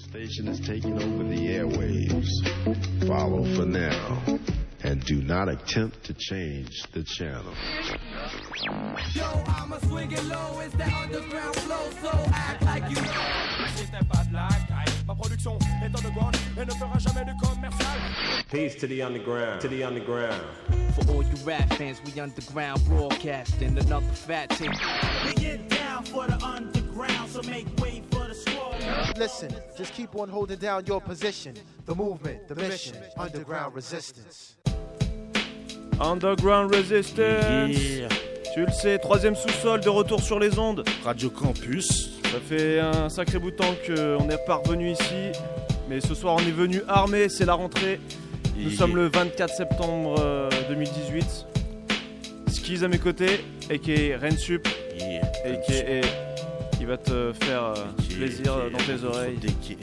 Station is taking over the airwaves. Follow for now, and do not attempt to change the channel. Yo, I'ma swing it low, it's that underground flow, so act like you know. C'était pas de la caille, ma production est underground et ne fera jamais de commercial. Peace to the underground. For all you rap fans, we underground broadcasting another fat tape. We get down for the underground, so make way for the squad. Listen, just keep on holding down your position. The movement, the mission, underground resistance. Underground Resistance. Yeah. Tu le sais, 3e sous-sol de retour sur les ondes. Radio Campus. Ça fait un sacré bout de temps qu'on est pas revenu ici. Mais ce soir on est venu armé, c'est la rentrée. Nous sommes le 24 septembre 2018. Skis à mes côtés, a.k.a. Rensup, a.k.a. il va te faire plaisir dans tes oreilles.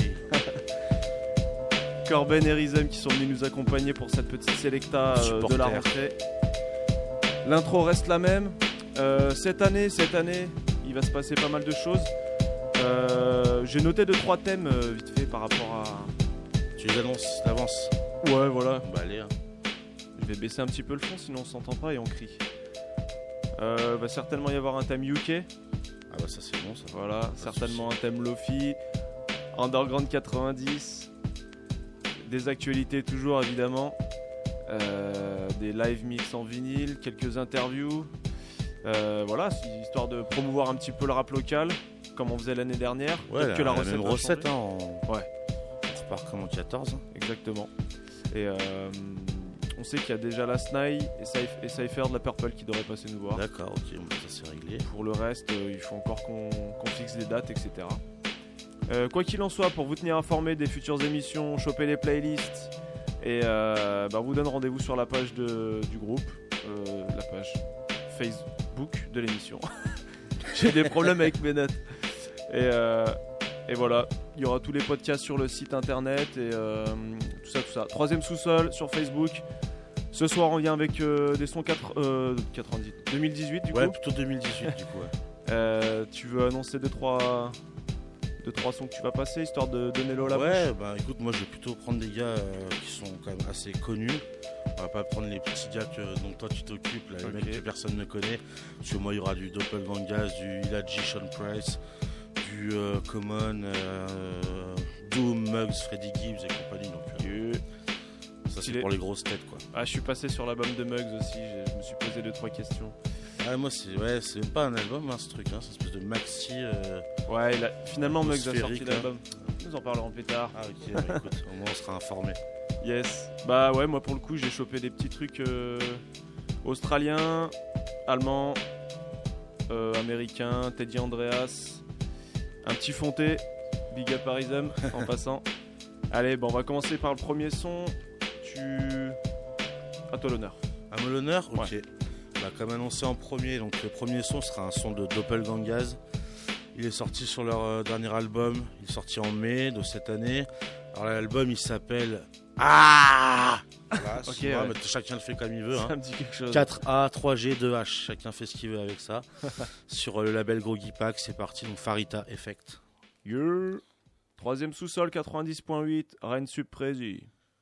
Corben et Rizem qui sont venus nous accompagner pour cette petite sélecta de la rentrée. L'intro reste la même. Cette année, il va se passer pas mal de choses. J'ai noté 2-3 thèmes vite fait par rapport à... Tu les annonces d'avance? Ouais, voilà. Bah allez. Hein. Je vais baisser un petit peu le fond, sinon on s'entend pas et on crie. Va certainement y avoir un thème UK. Ah bah ça c'est bon ça. Voilà, certainement un thème Lofi. Underground 90. Des actualités toujours évidemment. Des live mix en vinyle, quelques interviews. Voilà, histoire de promouvoir un petit peu le rap local, comme on faisait l'année dernière. Ouais, que la recette même recette hein, Ouais. On repart comme en 14. Hein. Exactement. Et on sait qu'il y a déjà la Snai et Cypher de la Purple qui devraient passer nous voir. D'accord, ok, ça c'est réglé. Pour le reste, il faut encore qu'on fixe des dates, etc. Quoi qu'il en soit, pour vous tenir informé des futures émissions, choper les playlists et on vous donne rendez-vous sur la page du groupe, la page Facebook de l'émission. J'ai des problèmes avec mes notes. Et voilà, il y aura tous les podcasts sur le site internet et tout ça. 3e sous-sol sur Facebook. Ce soir, on vient avec des sons 2018 du coup. Ouais, plutôt 2018 du coup. Ouais. Tu veux annoncer 2-3 sons que tu vas passer, histoire de donner l'eau à la bouche? Ouais, bah écoute, moi je vais plutôt prendre des gars qui sont quand même assez connus. On va pas prendre les petits gars dont toi tu t'occupes, là, les mecs que personne ne connaît. Parce que moi il y aura du Doppelgangaz, du Ilaji, Sean Price, du Common, Doom, Muggs, Freddie Gibbs et compagnie. Donc ça c'est pour les grosses têtes quoi. Ah, je suis passé sur l'album de Muggs aussi, je me suis posé 2-3 questions. Ah, moi c'est même pas un album ce truc, hein, c'est une espèce de maxi. Ouais, finalement Muggs a sorti l'album. Nous en parlerons plus tard. Ah ok, bah, écoute, au moins on sera informé. Yes. Bah ouais, moi pour le coup j'ai chopé des petits trucs australiens, allemands, américains, Teddy Andreas, un petit Fonté, Big Up Arism en passant. Allez, on va commencer par le premier son. À toi l'honneur. À moi l'honneur? Ok. Ouais. Bah, comme annoncé en premier, donc le premier son sera un son de Doppelgangaz. Il est sorti sur leur dernier album, il est sorti en mai de cette année. Alors l'album il s'appelle Voilà, okay, ouais. Mais chacun le fait comme il veut. Ça me dit quelque chose. 4A, 3G, 2H, chacun fait ce qu'il veut avec ça. Sur le label Groggy Pack, c'est parti, donc Farita Effect. 3e sous-sol 90.8, Rensup Prési.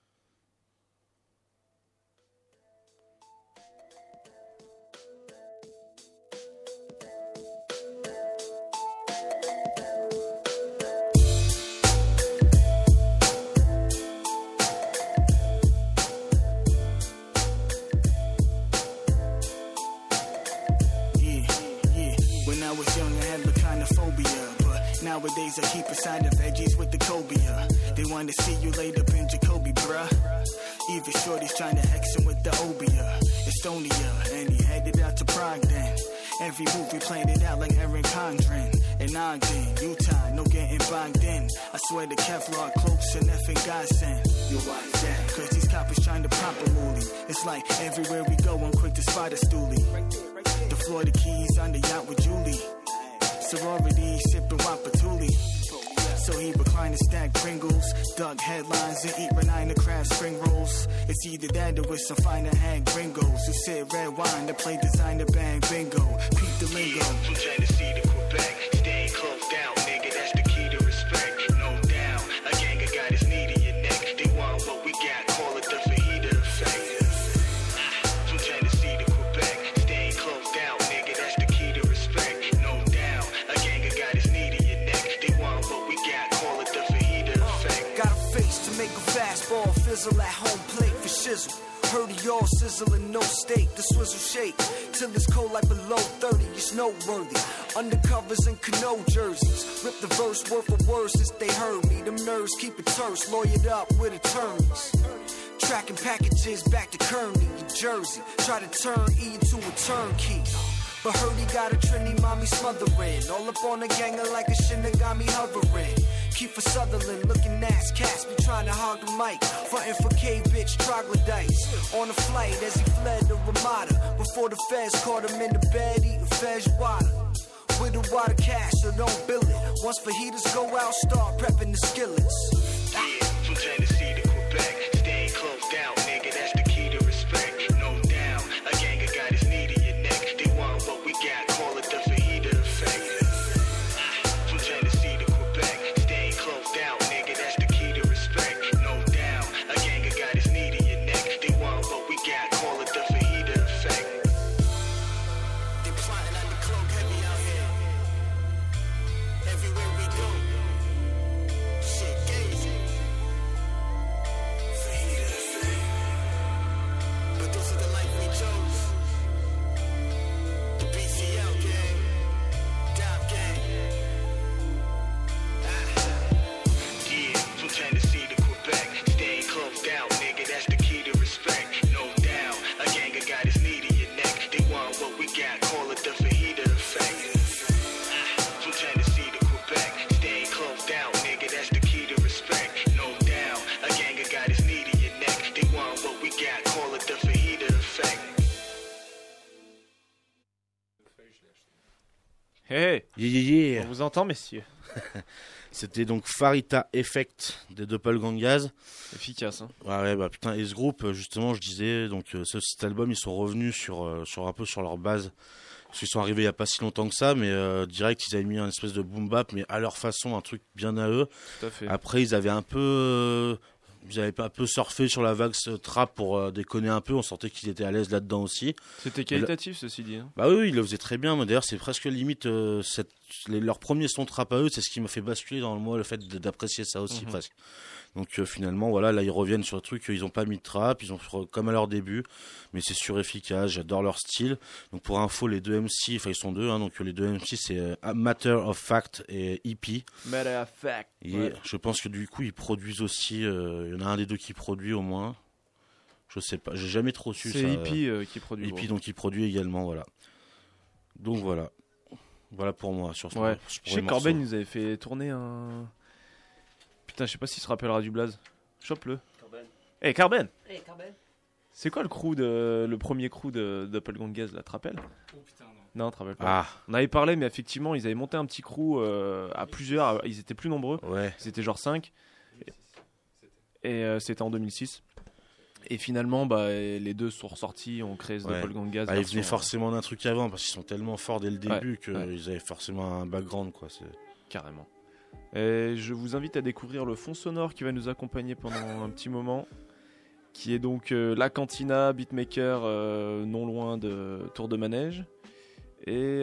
Nowadays I keep a side of veggies with the cobia. They wanna see you laid up in Jacoby, bruh. Even shorty's trying to hex him with the Obia. Estonia, and he headed out to Prague then. Every movie played it out like Erin Condren. In Ogden, Utah, no getting bogged in. I swear the Kevlar cloaks and effing godsend. You watch that? Cause these coppers trying to pop a moolie. It's like everywhere we go, I'm quick to spot a stoolie. The Florida Keys on the yacht with Julie. Sorority, sipping Wapatuli. So he reclined and stack Pringles, dug headlines and eat Renina Craft spring rolls. It's either that or with some finer hang gringos who sip red wine to play designer bang bingo. Peep the lingo. From Tennessee to Quebec, staying close down, nigga, that's the key to respect. No doubt, I make a fastball fizzle at home plate for shizzle. Heard of y'all sizzling, no steak, the swizzle shake till it's cold like below 30. It's noteworthy. Undercovers and Cano jerseys. Rip the verse word for word since they heard me. Them nerves keep it terse, lawyered up with attorneys. Tracking packages back to Kearney, New Jersey. Try to turn E into a turnkey. But heard he got a Trini mommy smothering. All up on the ganger like a Shinigami hovering. Kiefer Sutherland looking ass cats be trying to hog the mic. Frontin' for K-bitch troglodytes. On a flight as he fled the Ramada. Before the feds caught him in the bed eating feijoada. With the water cash, so don't bill it. Once fajitas go out, start prepping the skillets. Yeah, from Tennessee to Quebec. Staying close down, nigga, that's the key to respect. No doubt, a ganger got his knee to your neck. They want what we got, call it the fajita effect. From Tennessee to Quebec. Staying close down, nigga, that's the key to respect. No doubt, a ganger got his knee to your neck. They want what we got, call it the fajita effect. They plotting on the cloak heavy out here. Everywhere we go. Shit crazy. Fajita effect. But this is the life we chose. The BCL gang. Dop gang. Yeah, from Tennessee to Quebec. Staying close down, nigga, that's the key to respect. No doubt, a ganger got his knee to your neck. They want what we got, call it the fajita effect. From Tennessee to Quebec. Staying close down, nigga, that's the key to respect. No doubt, a ganger got his knee to your neck. They want what we got, call it the fajita effect. Hey, Yeah. on vous entend, messieurs. C'était donc Farita Effect des Doppelgangers. Efficace, hein. Ouais, bah putain, et ce groupe, justement, je disais, donc cet album, ils sont revenus sur un peu sur leur base. Parce qu'ils sont arrivés il n'y a pas si longtemps que ça, mais direct, ils avaient mis un espèce de boom bap, mais à leur façon, un truc bien à eux. Tout à fait. Après, ils avaient un peu surfé sur la vague trap pour déconner un peu. On sentait qu'ils étaient à l'aise là-dedans aussi. C'était qualitatif, ceci dit. Hein. Bah oui, ils le faisaient très bien. Moi, d'ailleurs, c'est presque limite leur premier son trap à eux. C'est ce qui m'a fait basculer dans le fait d'apprécier ça aussi presque. Donc finalement, voilà, là ils reviennent sur le truc. Ils ont pas mis de trap, ils ont comme à leur début, mais c'est surefficace. J'adore leur style. Donc pour info, les deux MC, enfin ils sont deux, hein, donc les deux MC c'est Matter of Fact et EP. Matter of Fact. Et Ouais. je pense que du coup ils produisent aussi. Il y en a un des deux qui produit au moins. Je sais pas, j'ai jamais trop su. C'est ça. EP qui produit. EP donc il produit également, voilà. Donc voilà pour moi sur ce. Ouais. pour Je sais les que Corben morceaux. nous avait fait tourner un. Putain, je sais pas s'il se rappellera du blaze. Chope-le. Eh, Corben. C'est quoi le premier crew de Doppelgangers là, te rappelles? Oh putain, non. Non, te rappelles pas. Ah On avait parlé, mais effectivement, ils avaient monté un petit crew à plusieurs. Ils étaient plus nombreux. ouais. Ils étaient genre 5. Et c'était en 2006. Et finalement, bah, les deux sont ressortis, ont créé ce Ouais. Doppelgangers. Ah, ils version- venaient forcément d'un truc avant parce qu'ils sont tellement forts dès le début Ouais, qu'ils ouais. avaient forcément un background quoi. Carrément. Et je vous invite à découvrir le fond sonore qui va nous accompagner pendant un petit moment, qui est donc La Cantina, beatmaker non loin de Tour de Manège. Et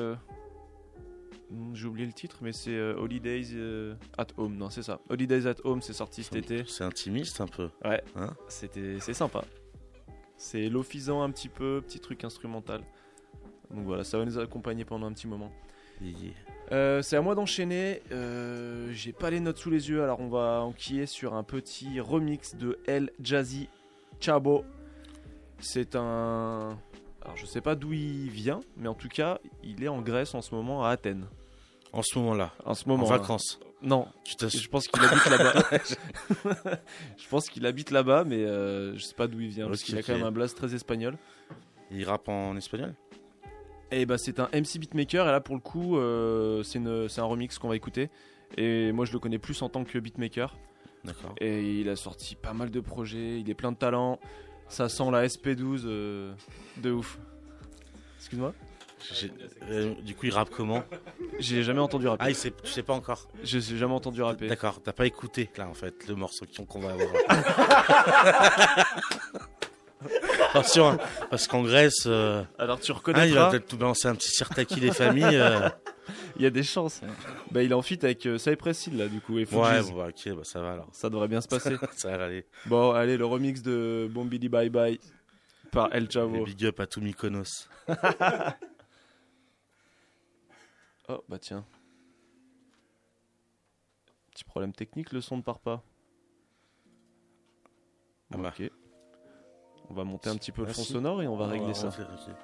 j'ai oublié le titre, mais c'est Holidays at Home. Non, c'est ça. Holidays at Home, c'est sorti cet été. C'est intimiste un peu. Ouais, Hein c'est sympa. C'est lofisant un petit peu, petit truc instrumental. Donc voilà, ça va nous accompagner pendant un petit moment. C'est à moi d'enchaîner. J'ai pas les notes sous les yeux, alors on va enquiller sur un petit remix de El Jazzy Chabo. C'est un. Alors je sais pas d'où il vient, mais en tout cas, il est en Grèce en ce moment à Athènes. En ce moment-là. En ce moment. En vacances. Non, Tu t'as- je pense qu'il habite là-bas. Je pense qu'il habite là-bas, mais je sais pas d'où il vient, parce Ok, qu'il a quand ok. même un blaze très espagnol. Il rappe en espagnol. Et bah c'est un MC beatmaker, et là pour le coup c'est un remix qu'on va écouter. Et moi je le connais plus en tant que beatmaker. D'accord. Et il a sorti pas mal de projets, il est plein de talent. Ça sent la SP12 de ouf. Excuse-moi. Du coup, il rappe comment? J'ai jamais entendu rapper. Ah, tu sais pas encore. J'ai jamais entendu rapper. D'accord, t'as pas écouté là en fait le morceau qu'on va avoir. Attention, hein, parce qu'en Grèce, Alors tu il va reconnaîtras. peut-être tout balancer un petit Sirtaki des familles. Il y a des chances. Bah, il est en feat avec Cypress Hill là, du coup. Et Ouais, Fugees. bon, bah, ok, bah, ça va alors. Ça devrait bien se passer. Ça va aller. Bon, allez, le remix de Bombidi Bye Bye par El Et Chavo. big up à tout Mykonos. Oh, bah tiens. Petit problème technique, le son ne part pas. Ah bah. Ok. On va monter un petit peu le Ah, fond si. sonore et on va régler ça. rentrer, ok.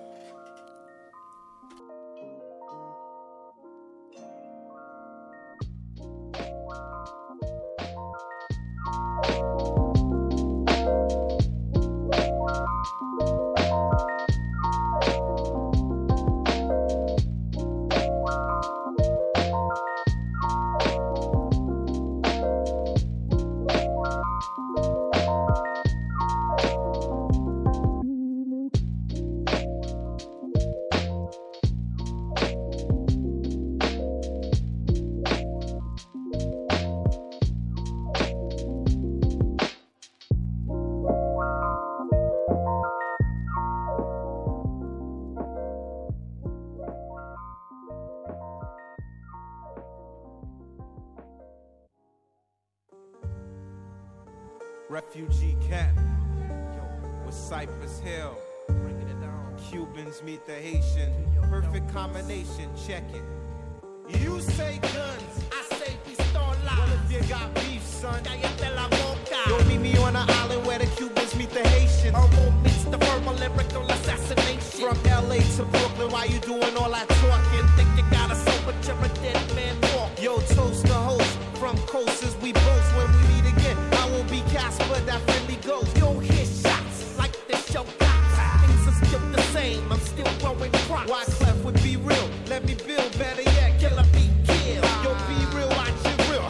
Refugee camp, yo, with Cypress Hill. Bringing it down. Cubans meet the Haitian. Perfect combination, check it. You say guns, I say pistola. Well, if you got beef, son, yo, meet me on an island where the Cubans meet the Haitians. Herbal meets the verbal lyrical assassination. From LA to Brooklyn, why you doing all that talking? Think you got a soul, but you're a dead man walk. Yo, toast the host. From coasters we boast when we meet again. I won't be Casper, that friendly ghost. Yo, hit shots like this show cops. Things are still the same, I'm still growing crops. Why Clef would be real? Let me build, better yet, killer be killed. Yo, be real, watch it real.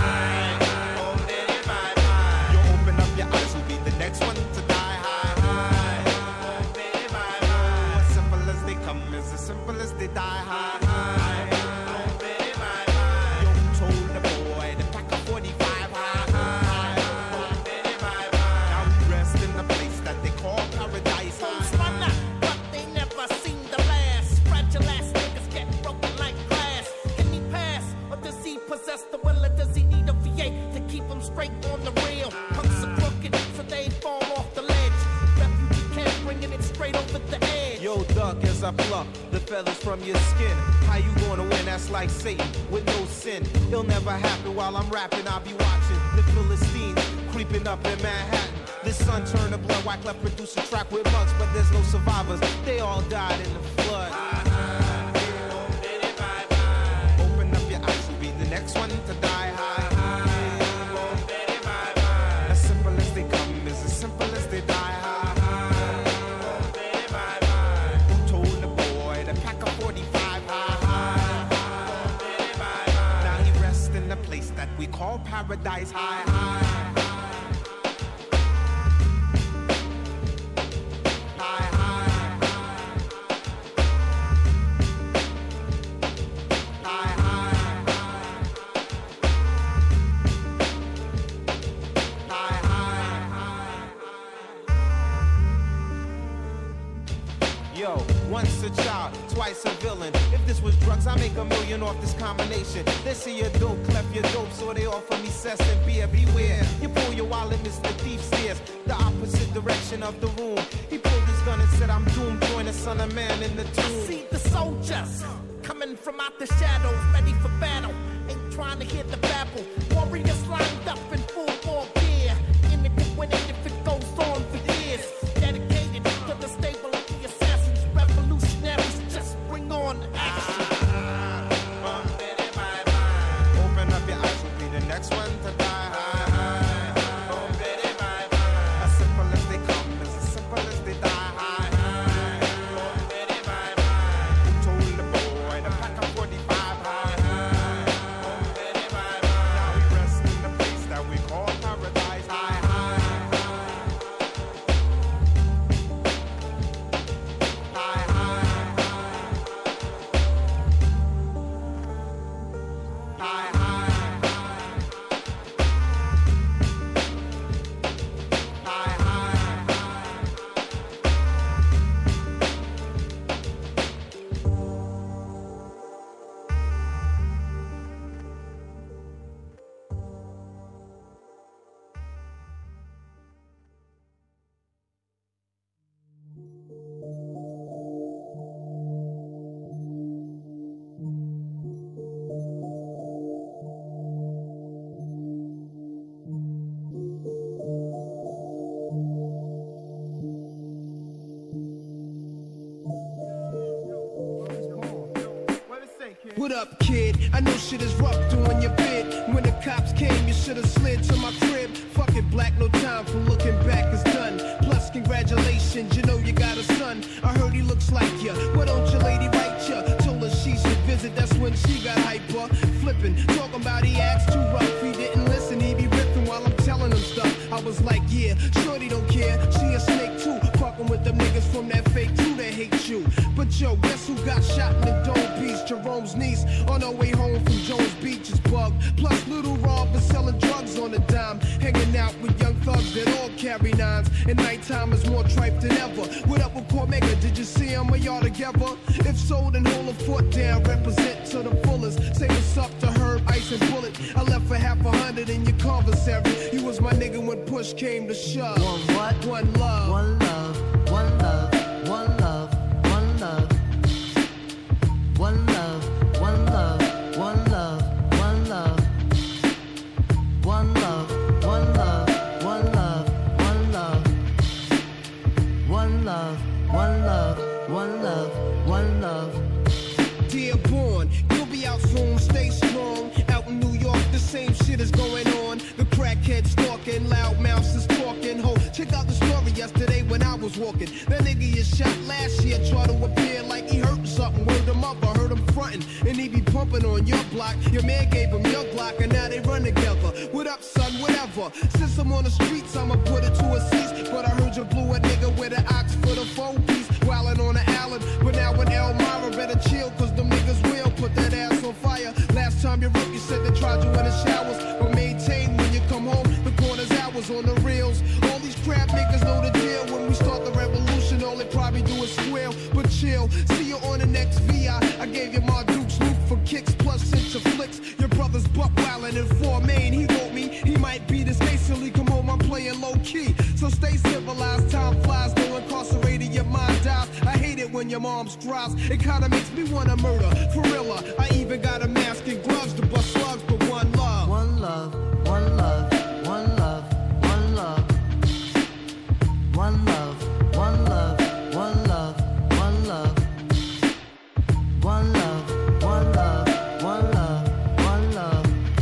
Yo, open up your eyes, who'll be the next one to die? As simple as they come, is as simple as they die. Straight on the rail, punks are crooked, so they fall off the ledge. Refugee camp bringing it straight over the edge. Yo, duck, as I pluck the feathers from your skin. How you gonna win? That's like Satan with no sin. It'll never happen while I'm rapping. I'll be watching the Philistines creeping up in Manhattan. The sun turned to blood. Wyclef produced a track with mugs, but there's no survivors. They all died in the flood. Open up your eyes, you'll be the next one to die high. We call paradise high, high. High, high. High, high. High, high. Yo, once a child, twice a villain. If this was drugs, I make $1 million off this combination. They say you're dope, Clef, you're dope, so they offer me cess and beer. Beware, you pull your wallet, Mr. Thief stares the opposite direction of the room. He pulled his gun and said, I'm doomed. Join the son of man in the tomb. I see the soldiers coming from out the shadows, ready for battle. Ain't trying to hear the babble. Warriors lined up in full war gear, in it to win it if it goes on for years. Dedicated to the stable of the assassins, revolutionaries. Just bring on action. Open up your eyes, will be the next one to die. As simple as they come, as simple as they die. Who told the boy to pack a 45? Now we rest in the place that we call paradise. kid. I know shit is rough doing your bid. When the cops came, you should've slid to my crib. Fuck it, black, no time for looking back, it's done. Plus, congratulations, you know you got a son. I heard he looks like ya. Why don't your lady write ya? Told her she should visit, that's when she got hyper. Flipping, talking about he acts too rough. He didn't listen, he be ripping while I'm telling him stuff. I was like, yeah, shorty don't care. She a snake too, fucking with them niggas from that fake crew that hate you. But yo, guess who got shot in the Dome Beach? Jerome's niece on her way home from Jones Beach is bugged. Plus, Little Rob is selling drugs on the dime. Hanging out with young thugs that all carry nines. And nighttime is more tripe than ever. What up with Cormega? Did you see him or y'all together? If so, then hold a foot down. Represent to the fullest. Say what's up to Herb, Ice and Bullet. I left for $100 in your commissary. You was my nigga when push came to shove. One what? One love. One love. One love. One love. One love. One love. One love. One love. One love. One love. One love. One love. One love. One love. One love. One love. One love. Dearborn, you'll be out soon, stay strong. Out in New York, the same shit is going on. The crackheads stalking, loud mouths is talking. Ho, check out the story yesterday when I was walking. That nigga you shot last year tried to appear like he hurt something. Word him up, I heard him frontin', and he be pumping on your block. Your man gave him your Glock, and now they run together. What up, son? Whatever. Since I'm on the streets, I'ma put it to a cease. But I heard you blew a nigga with an ox for the phone piece. Wildin' on the island, but now in Elmira, better chill, cause them niggas will put that ass on fire. Last time you wrote, you said they tried you in the showers, but maintain when you come home, the corner's hours on the reels. All these crap niggas know the deal. When we start the revolution, all they probably do is squeal. But chill, see you on the next VI. I gave you my Duke's Luke for kicks, plus sent your flicks. Your brother's buck wildin' in 4 Main. He wrote me, he might be this case till he come home, I'm playing low key. So stay civilized, time flies, no incarcerated, your mind dies. I hate it when your mom's cries. It kinda makes me wanna murder, for real. I even got a mask and gloves to bust slugs, but one love. One love. One love. One love. One love. One love. One love. One love. One love. One love. One love. One love. One love.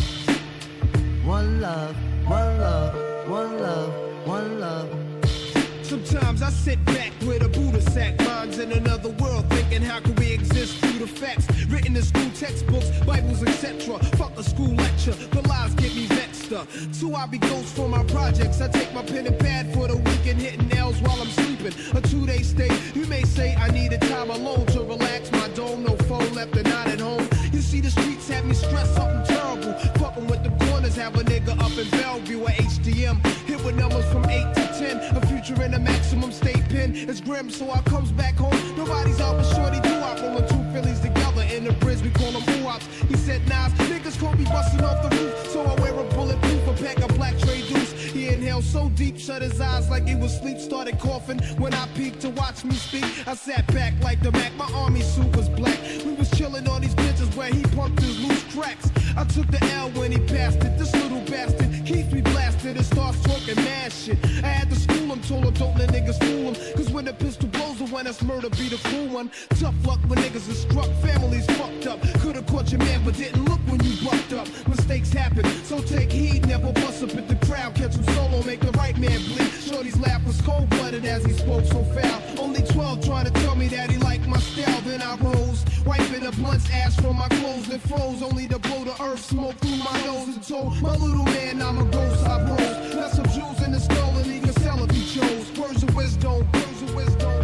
One love. One love. One love. One love. Sometimes I sit back with a Buddha sack, minds in another world, thinking how can we exist through the facts written in school textbooks, Bibles, etc. Fuck a school lecture, the lies get me vexed. So I be ghost for my projects. I take my pen and pad for the weekend, hitting nails while I'm sleeping. A 2-day stay. You may say I needed time alone to relax my dome. No phone left and not at home. You see the streets have me stressed, something terrible. Fucking with the corners, have a nigga up in Bellevue or HDM. Hit with numbers from 8 to 10. A future in a maximum state pen. It's grim, so I comes back home. Nobody's out but shorty do I rolling 2 Phillies together in the bridge. We call them oops. He said, Nas, niggas call me busting off the roof. So I wear a bulletproof, a pack of black Trey Deuce. He inhaled so deep, shut his eyes like he was asleep. Started coughing when I peeked to watch me speak. I sat back like the Mac, my army suit was black. We was chilling on these benches where he pumped his loose tracks. I took the L when he passed it. This little bastard keeps me blasted and starts talking mad shit. I had to school him, told him don't let niggas fool him. Cause when the pistol blows, the one that's murder be the cool one. Tough luck when niggas is struck, families fucked up. Could've caught your man but didn't look when you bucked up. Mistakes happen, so take heed, never bust up at the crowd. Catch him solo, make the right man bleed. Shorty's laugh was cold-blooded as he spoke so foul. Only 12 trying to tell me that he liked my style. Then I rose, wiping the blunt's ash from my clothes and froze. Only to blow the earth smoke through my nose and told my little man I'm a ghost. I rose, left some jewels in the skull and he could sell if he chose. Words of wisdom, words of wisdom,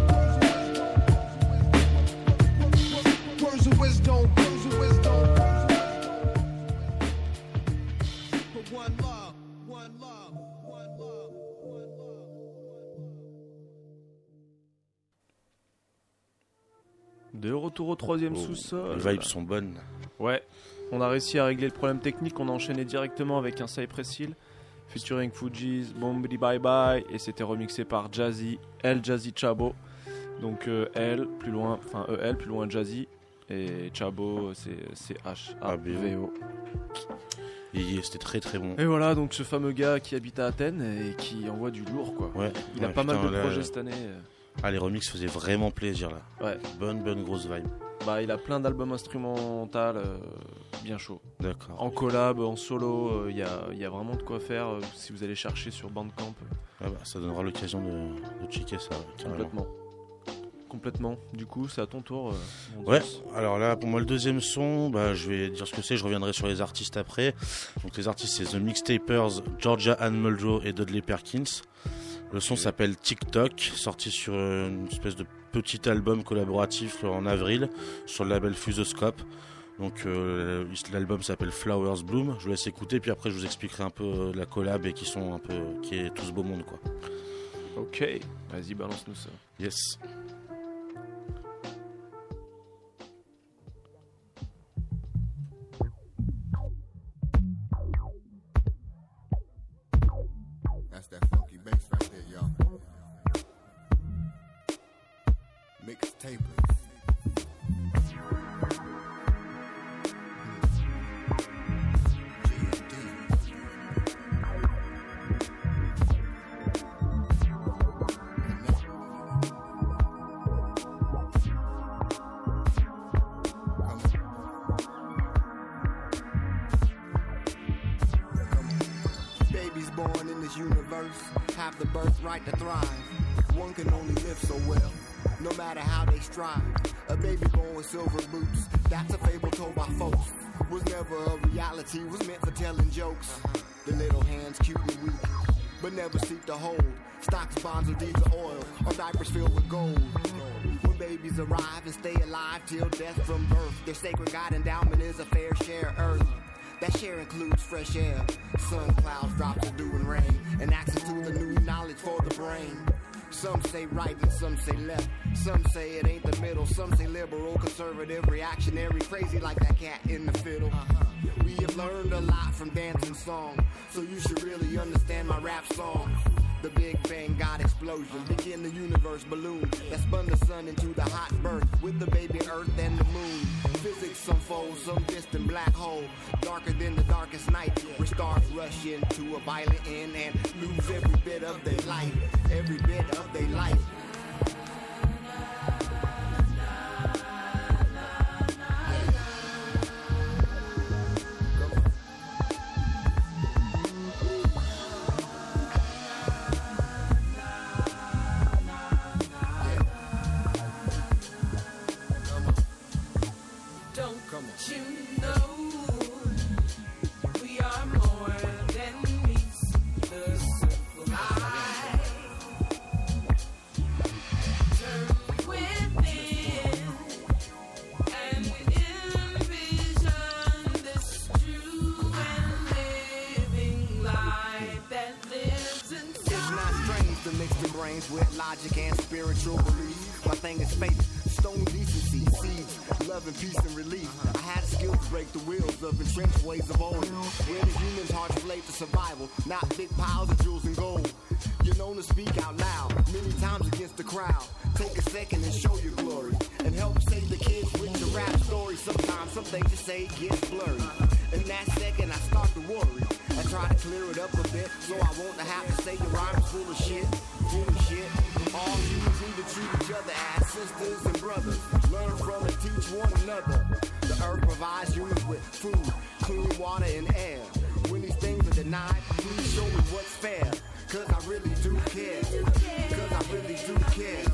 words of wisdom, words of wisdom. But one love, one love, one love, one love. De retour au 3e sous-sol. Les vibes sont bonnes. Ouais, on a réussi à régler le problème technique. On a enchaîné directement avec un Cypress Hill featuring Fugees, Bombity Bye Bye, et c'était remixé par Jazzy, El Jazzy Chabo. Donc L plus loin, enfin EL plus loin Jazzy, et Chabo c'est H-A-B-O. Et c'était très très bon. Et voilà, donc ce fameux gars qui habite à Athènes et qui envoie du lourd quoi. Ouais, il a pas mal de projets cette année. Ah, les remixes faisaient vraiment plaisir là. Ouais. Bonne grosse vibe. il a plein d'albums instrumentaux bien chauds. D'accord. En collab, en solo, il y a vraiment de quoi faire si vous allez chercher sur Bandcamp. Ça donnera l'occasion de checker ça. Complètement. Du coup, c'est à ton tour. Alors là, pour moi, le deuxième son, je vais dire ce que c'est. Je reviendrai sur les artistes après. Donc les artistes, c'est The Mixtapers, Georgia Ann Muldrow et Dudley Perkins. Le son s'appelle TikTok, sorti sur une espèce de petit album collaboratif en avril sur le label Fusoscope. Donc l'album s'appelle Flowers Bloom. Je vous laisse écouter, puis après je vous expliquerai un peu la collab et qui est tout ce beau monde, quoi. Ok, vas-y, balance-nous ça. Yes. That's that funky bass right there, y'all. Mixtapers. Have the birthright to thrive. One can only live so well, no matter how they strive. A baby born with silver boots, that's a fable told by folks. Was never a reality, was meant for telling jokes. The little hands cute and weak, but never seek to hold. Stocks, bonds, or deeds of oil, or diapers filled with gold. When babies arrive and stay alive till death from birth, their sacred God endowment is a fair share earth. That share includes fresh air, sun, clouds, drops of dew and rain, and access to the new knowledge for the brain. Some say right and some say left. Some say it ain't the middle. Some say liberal, conservative, reactionary, crazy like that cat in the fiddle. We have learned a lot from dance and song, so you should really understand my rap song. The Big Bang God explosion, begin the universe balloon that spun the sun into the hot birth with the baby earth and the moon. Physics unfold some distant black hole, darker than the darkest night, where stars rush into a violent end and lose every bit of their light, every bit of their life. With logic and spiritual belief, my thing is faith, stone decency, seeds, love and peace and relief. I had skills to break the wheels of entrenched ways of old, where the human's hearts relate to survival, not big piles of jewels and gold. You're known to speak out loud, many times against the crowd. Take a second and show your glory, and help save the kids with your rap story. Sometimes some things you say get blurry. In that second I start to worry. I try to clear it up a bit, so I won't have to say your rhymes full of shit. All humans need to treat each other as sisters and brothers. Learn from and teach one another. The earth provides humans with food, clean water and air. When these things are denied, please show me what's fair. Cause I really do care. Cause I really do care.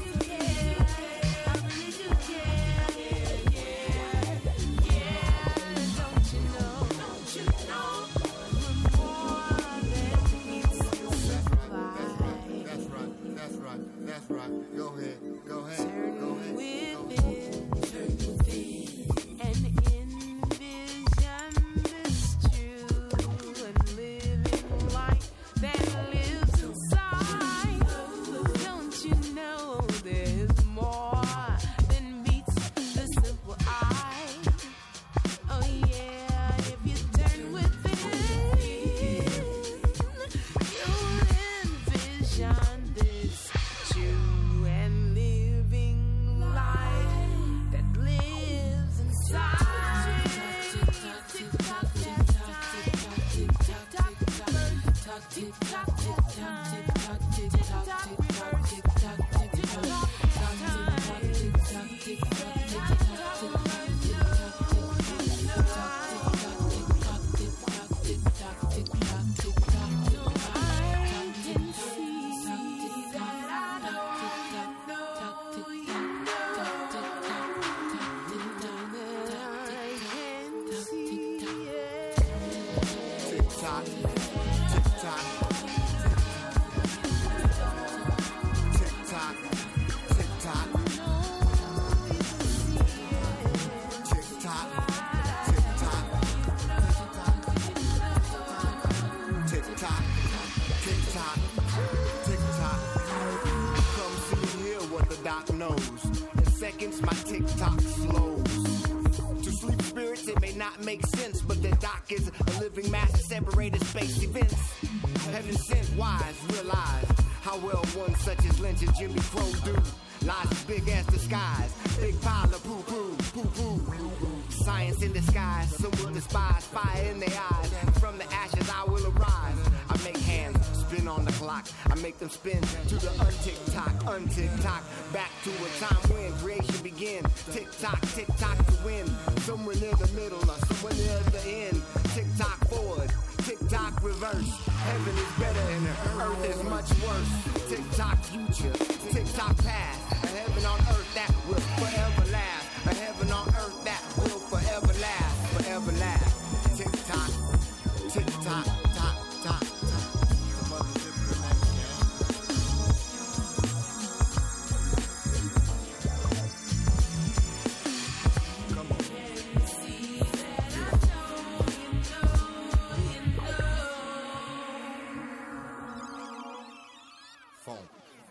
That's right. Go ahead. Go ahead. Go ahead. Turn within and envision this true and living life that lives inside. Don't you know there's more than meets the simple eye? Oh yeah, if you turn within, you'll envision this true and living life that lives inside. Tick tock, tick tock, tick tock, tick tock, tick tock, tick tock, tick tock, tick tock, tick tock, tick tock, tick tock, tick tock, tick tock, tick tock, tick tock, tick tock, tick tock, tick tock, tick tock, tick tock. tock, tick tock, tick tock. Come see and hear what the doc knows. In seconds, my tick tock slows. To sleep spirits, it may not make sense, but the doc is a living mass of separated space events. Heaven sent wise, realize how well one such as Lynch and Jimmy Crow do. Lies as big as the skies, big pile of poo-poo, poo-poo. Science in disguise, some will despise fire in their eyes. From the ashes I will arise. I make hands spin on the clock. I make them spin to the untick-tock, untick-tock. Back to a time when creation began. Tick-tock, tick-tock to win. Somewhere near the middle or somewhere near the end. Tick-tock forward, tick-tock reverse. Heaven is better and earth is much worse. Tick-tock future, tick-tock past. A heaven on earth that will forever last. A heaven on earth that will forever last. Forever last. Tick-tock, tick-tock, tock, tock, tock. Some other different Come on. Phone.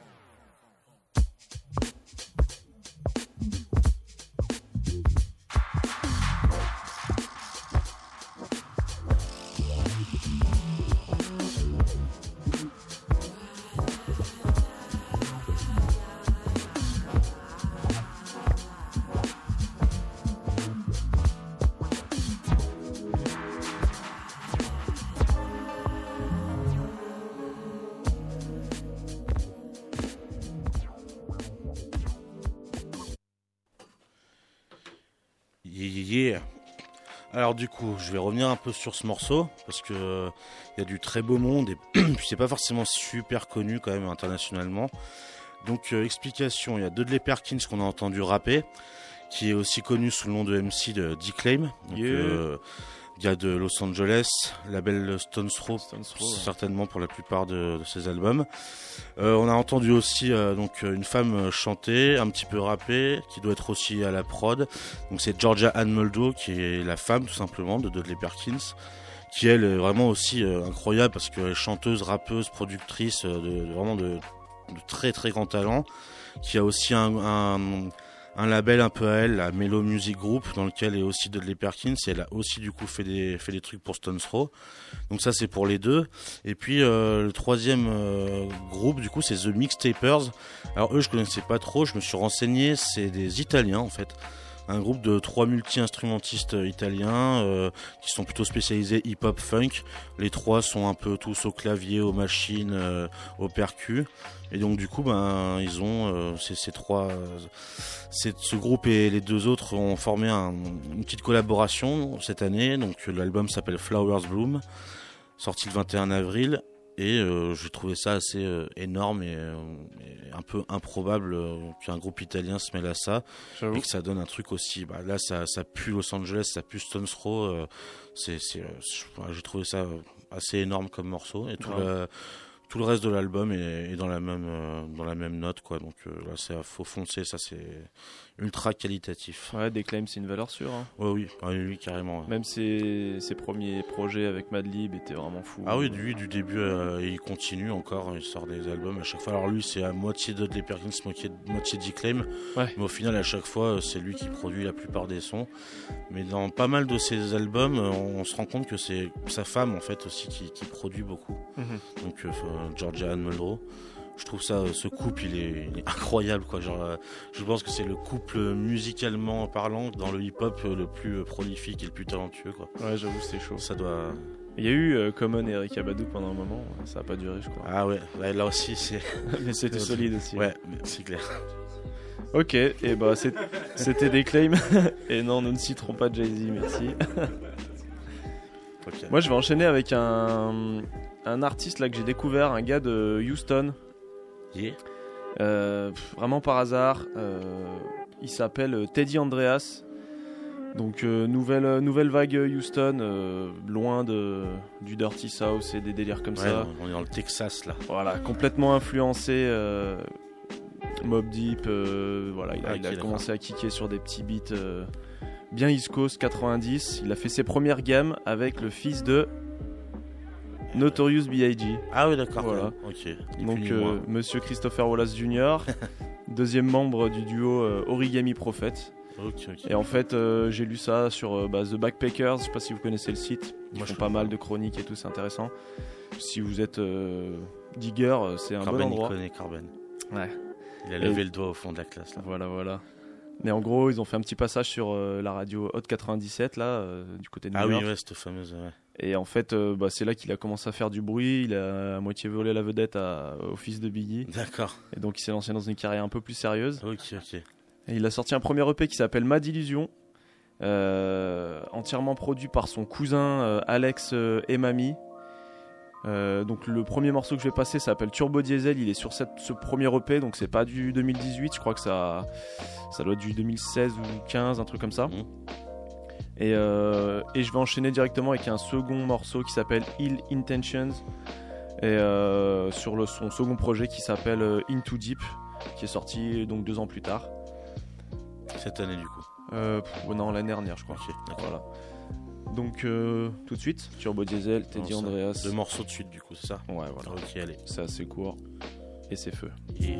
Yeah. Alors du coup, je vais revenir un peu sur ce morceau parce que il y a du très beau monde et puis c'est pas forcément super connu quand même internationalement. Donc explication, il y a Dudley Perkins qu'on a entendu rapper, qui est aussi connu sous le nom de MC de D-Claim. Gars de Los Angeles, label Stones Throw, certainement pour la plupart de ses albums. On a entendu aussi donc une femme chanter, un petit peu rapper, qui doit être aussi à la prod. Donc c'est Georgia Ann Muldoe, qui est la femme tout simplement de Dudley Perkins, qui elle est vraiment aussi incroyable parce qu'elle est chanteuse, rappeuse, productrice, vraiment de très très grand talent, qui a aussi un label un peu à elle, la Mellow Music Group, dans lequel est aussi Dudley Perkins, et elle a aussi du coup fait des trucs pour Stones Throw. Donc ça c'est pour les deux. Et puis le troisième groupe du coup c'est The Mixtapers. Alors eux je connaissais pas trop, je me suis renseigné, c'est des Italiens en fait. Un groupe de 3 multi-instrumentistes italiens qui sont plutôt spécialisés hip-hop funk. Les 3 sont un peu tous au clavier, aux machines, au percu. Et donc du coup, ils ont ce groupe et les deux autres ont formé une petite collaboration cette année. Donc l'album s'appelle Flowers Bloom, sorti le 21 avril. Et j'ai trouvé ça assez énorme et un peu improbable qu'un groupe italien se mêle à ça. J'avoue. Et que ça donne un truc aussi. Là, ça pue Los Angeles, ça pue Stones Throw. J'ai trouvé ça assez énorme comme morceau. Et tout le reste de l'album est dans la même note, quoi. Donc là, c'est à faux foncer, ça c'est ultra qualitatif. Ouais, D-Claim, c'est une valeur sûre. Hein. Oui, carrément. Ouais. Même ses premiers projets avec Madlib étaient vraiment fous. Ah oui, lui, du début, il continue encore, il sort des albums à chaque fois. Alors lui, c'est à moitié Dudley Perkins, moitié D-Claim. Ouais. Mais au final, à chaque fois, c'est lui qui produit la plupart des sons. Mais dans pas mal de ses albums, on se rend compte que c'est sa femme, en fait, aussi qui produit beaucoup. Mm-hmm. Donc, Georgia Ann Muldoe. Je trouve ça, ce couple, il est incroyable, quoi. Genre, je pense que c'est le couple musicalement parlant dans le hip-hop le plus prolifique et le plus talentueux, quoi. Ouais, j'avoue, c'est chaud. Ça doit. Il y a eu Common et Erykah Badu pendant un moment, ça a pas duré, je crois. Ah ouais, là aussi c'est. Mais c'était solide aussi. Ouais, c'est clair. Ok, et c'était D-Claim. Et non, nous ne citerons pas Jay-Z, merci. Okay. Moi, je vais enchaîner avec un artiste là que j'ai découvert, un gars de Houston. Yeah. Vraiment par hasard. Il s'appelle Teddy Andreas. Donc nouvelle vague Houston, loin du Dirty South et des délires comme ça. On est dans le Texas là. Voilà, complètement influencé Mobb Deep. Voilà, il a commencé à kicker sur des petits beats bien East Coast 90. Il a fait ses premières gammes avec le fils de Notorious B.I.G. Ah oui, d'accord. Voilà. Ok. Donc Monsieur Christopher Wallace Jr., deuxième membre du duo Origami Prophet. Ok. Et en fait, j'ai lu ça sur The Backpackers. Je sais pas si vous connaissez le site. Ils font pas mal de chroniques et tout, c'est intéressant. Si vous êtes digger, c'est un bon endroit. Il connaît Carben. Ouais. Il a levé le doigt au fond de la classe là. Voilà. Mais en gros, ils ont fait un petit passage sur la radio Hot 97 là, du côté de New York. Ah oui, ouais, cette fameuse. Ouais. Et en fait, c'est là qu'il a commencé à faire du bruit. Il a à moitié volé la vedette au fils de Biggie. D'accord. Et donc il s'est lancé dans une carrière un peu plus sérieuse. Ok. Et il a sorti un premier EP qui s'appelle Mad Illusion, entièrement produit par son cousin Alex Emami. Donc le premier morceau que je vais passer s'appelle Turbo Diesel. Il est sur ce premier EP, donc c'est pas du 2018. Je crois que ça doit être du 2016 ou 15, un truc comme ça. Et je vais enchaîner directement avec un second morceau qui s'appelle Ill Intentions, et sur son second projet qui s'appelle Into Deep, qui est sorti donc 2 ans plus tard. Cette année du coup. Non, l'année dernière je crois. Ok, d'accord. Voilà. Donc tout de suite, Turbo Diesel, Teddy Andreas. 2 morceaux de suite du coup, c'est ça? Ouais, voilà. Ok, allez. C'est assez court et c'est feu. Yeah.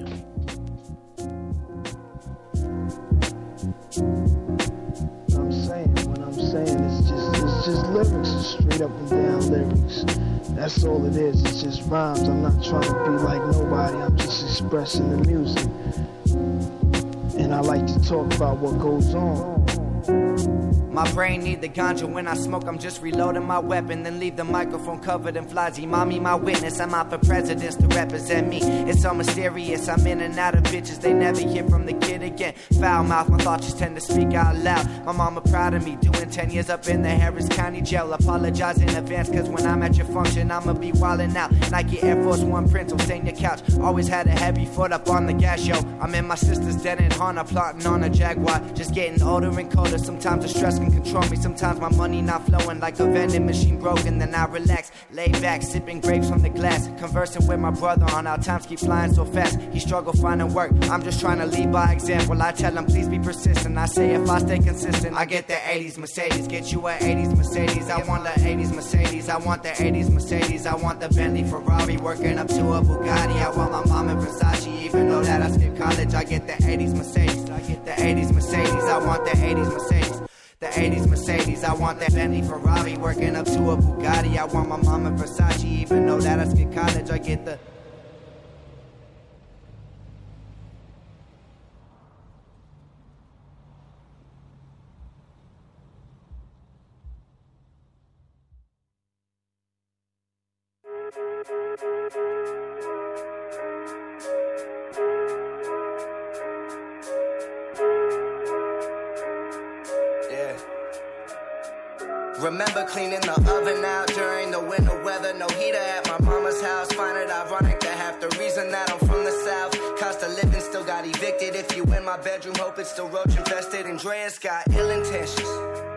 What I'm saying, it's just lyrics, it's straight up and down lyrics. That's all it is. It's just rhymes. I'm not trying to be like nobody. I'm just expressing the music. And I like to talk about what goes on. My brain need the ganja when I smoke, I'm just reloading my weapon. Then leave the microphone covered in flies. Mommy, my witness, I'm out for presidents to represent me. It's so mysterious, I'm in and out of bitches. They never hear from the kid again. Foul mouth, my thoughts just tend to speak out loud. My mama proud of me, doing 10 years up in the Harris County jail. Apologize in advance, cause when I'm at your function, I'ma be wildin' out. Nike Air Force One prints will stain your couch. Always had a heavy foot up on the gas, yo. I'm in my sister's den in Hana, plotting on a Jaguar. Just getting older and colder, sometimes the stress can control me. Sometimes my money not flowing like a vending machine broken. Then I relax, lay back, sipping grapes from the glass. Conversing with my brother on how times keep flying so fast. He struggle finding work, I'm just trying to lead by example. I tell him please be persistent. I say if I stay consistent, I get the 80s Mercedes. Get you an 80s Mercedes. I want the 80s Mercedes. I want the 80s Mercedes. I want the Bentley Ferrari, working up to a Bugatti. I want my mom in Versace, even though that I skipped college. I get the 80s Mercedes. I get the 80s Mercedes. I want the 80s Mercedes. The 80s Mercedes, I want that Bentley Ferrari, working up to a Bugatti. I want my mama Versace, even though that I skipped college. I get the Remember cleaning the oven out during the winter weather. No heater at my mama's house. Find it ironic that half the reason that I'm from the south. Cost of living still got evicted. If you in my bedroom, hope it's still roach infested. Andreas got ill intentions.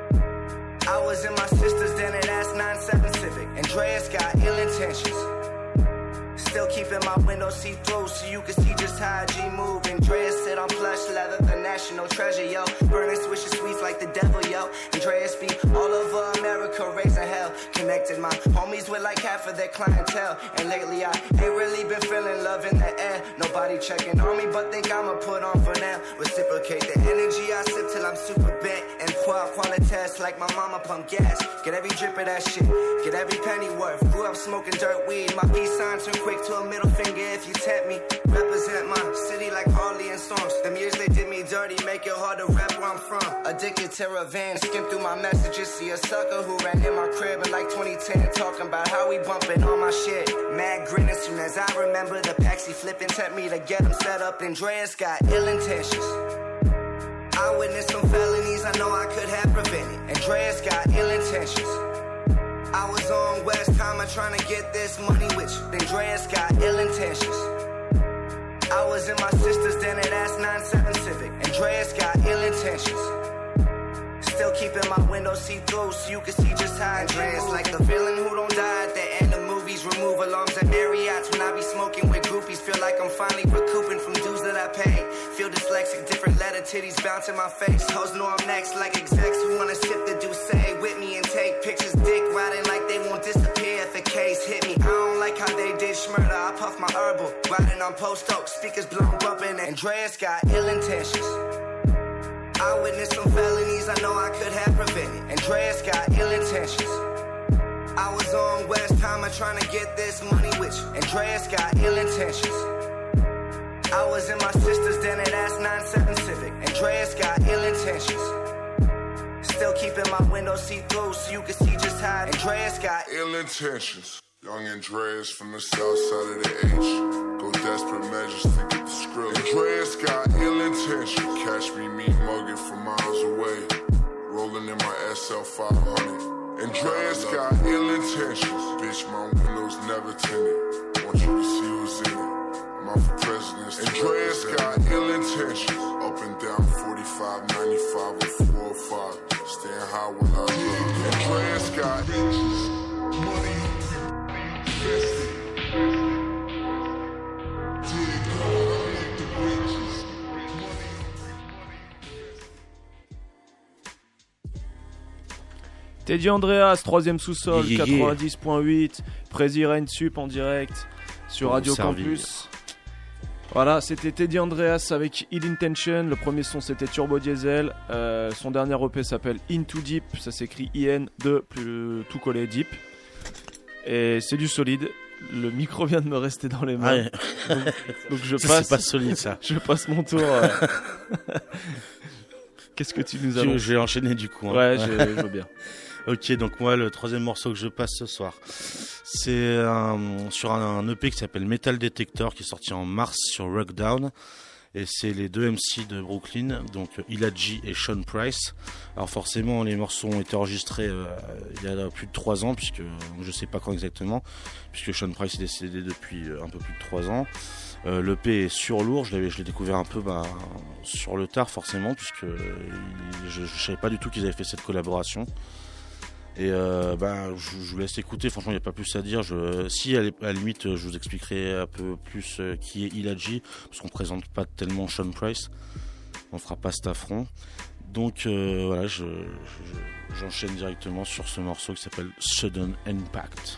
I was in my sister's den at Ass 97 Civic. Andreas got ill intentions. Still keeping my window see-through so you can see just how a G move. Andreas sit on plush leather, the national treasure, yo. Burning swishes sweets like the devil, yo. Andreas be all over America, raising hell. Connected my homies with like half of their clientele. And lately I ain't really been feeling love in the air. Nobody checking on me, but think I'ma put on for now. Reciprocate the energy I sip till I'm super bent. And pour out qualitas like my mama pump gas. Get every drip of that shit, get every penny worth. Grew up smoking dirt weed, my peace signs turn quick to a middle finger if you tempt me. Represent my city like Harley and Storms. Them years they did me dirty, make it hard to rap where I'm from. Addicted to revenge, skim through my messages. See a sucker who ran in my crib in like 2010, talking about how we bumping all my shit. Mad grin as soon as I remember the packs he flipping, tempt me to get him set up. Andreas got ill intentions. I witnessed some felonies I know I could have prevented. Andreas got ill intentions. I was on West Hammer trying to get this money with you. Andreas got ill intentions. I was in my sister's den at Ass 97 Civic. Andreas got ill intentions. Still keeping my window see-through so you can see just how Andreas like the villain who don't die at the end of movies. Remove alarms at Marriott's when I be smoking with groupies. Feel like I'm finally recouping from dues that I paid. Feel dyslexic, different letter titties bouncing my face. Hoes know I'm next like execs who wanna sip the Douce with me and take pictures. Dick riding like they won't disappear if the case hit me. Schmurda, I puff my herbal. Riding on post oak, speakers blown bumping. Andreas got ill intentions. I witnessed some felonies I know I could have prevented. Andreas got ill intentions. I was on West Hammer trying to get this money with you. Andreas got ill intentions. I was in my sister's den at Ass 97 Civic. Andreas got ill intentions. Still keeping my window see-through so you can see just how Andreas got ill intentions. Young Andreas from the south side of the H. Go desperate measures to get the skrill. Andreas got ill intentions. Catch me meat mugging from miles away. Rolling in my SL 500. Andreas got ill intentions. Bitch, my windows never tinted. Want you to see who's in it. I'm out for presidents. Andreas got ill intentions. Up and down 45, 95, and 405. Staying high when I look. Andreas got money. Teddy Andreas, 3ème sous-sol, 90.8, Prési Rain Sup en direct sur Radio Campus. Voilà, c'était Teddy Andreas avec Ill Intention. Le premier son c'était Turbo Diesel. Son dernier EP s'appelle Into Deep. Ça s'écrit IN2 plus tout collé Deep. Et c'est du solide. Le micro vient de me rester dans les mains. Ah ouais. Donc je ça, passe. C'est pas solide ça. Je passe mon tour. Qu'est-ce que tu nous as? Je vais enchaîner du coup. Hein. Ouais, je veux bien. Ok, donc moi le troisième morceau que je passe ce soir, c'est sur un EP qui s'appelle Metal Detector qui est sorti en mars sur Rockdown. Et c'est les deux MC de Brooklyn, donc Ilaji et Sean Price. Alors forcément les morceaux ont été enregistrés il y a plus de 3 ans, puisque je sais pas quand exactement, puisque Sean Price est décédé depuis un peu plus de 3 ans. L'EP est surlourd, je l'ai découvert un peu sur le tard forcément, puisque je savais pas du tout qu'ils avaient fait cette collaboration. Et je vous laisse écouter, franchement il n'y a pas plus à dire. Si à la limite je vous expliquerai un peu plus qui est Ilaji, parce qu'on présente pas tellement Sean Price, on fera pas cet affront. Donc voilà, j'enchaîne directement sur ce morceau qui s'appelle Sudden Impact.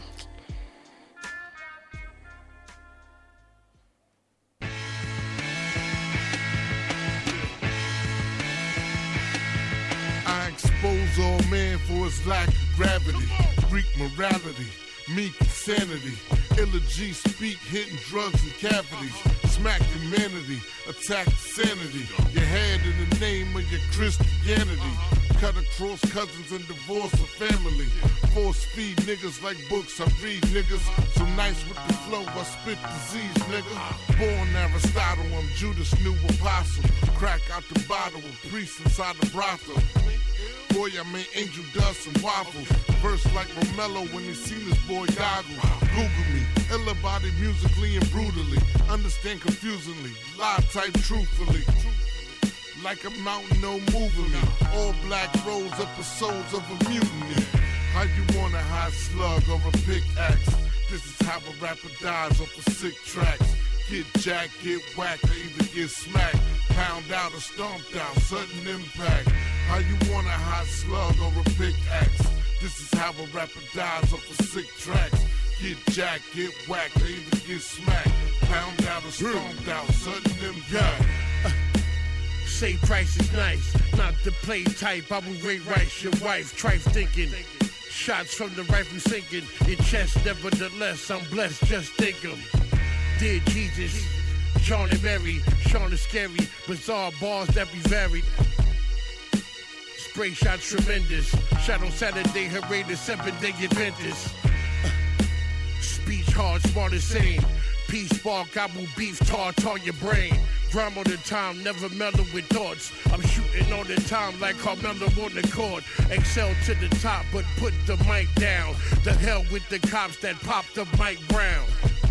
Expose all man for his lack of gravity, Greek morality, meek insanity, Ilaji speak hitting drugs and cavities, smack humanity, attack sanity, your head in the name of your Christianity, cut across cousins and divorce a family, force feed niggas like books I read niggas, so nice with the flow I spit disease nigga, born Aristotle I'm Judas new apostle, crack out the bottle with priests inside the brothel. Boy, I made angel dust and waffles. Verse like Romello when he seen this boy goggle. Google me, illa body musically and brutally. Understand confusingly, lie type truthfully. Like a mountain, no moving me. All black rose episodes of a mutiny. How you want a hot slug or a pickaxe? This is how a rapper dies off of sick tracks. Get jacked, get whacked, or either get smacked. Pound out or stomped out, sudden impact. How you want a hot slug or a pickaxe? This is how a rapper dies off of sick tracks. Get jacked, get whacked, or either get smacked. Pound out or stomped out, sudden impact. Say price is nice, not the play type. I will rate rice, your wife, trife thinking. Shots from the rifle sinking in chest, nevertheless, I'm blessed, just think 'em. Dear Jesus, John and Mary, Sean is scary, bizarre bars that be varied. Spray shot tremendous, shot on Saturday, hooray the 7-day Adventist. Speech hard, smart and sane, peace spark, gobble beef, tar your brain. Grind all the time, never mellow with thoughts. I'm shooting all the time like Carmelo on the court. Excel to the top, but put the mic down. The hell with the cops that popped up Mike Brown.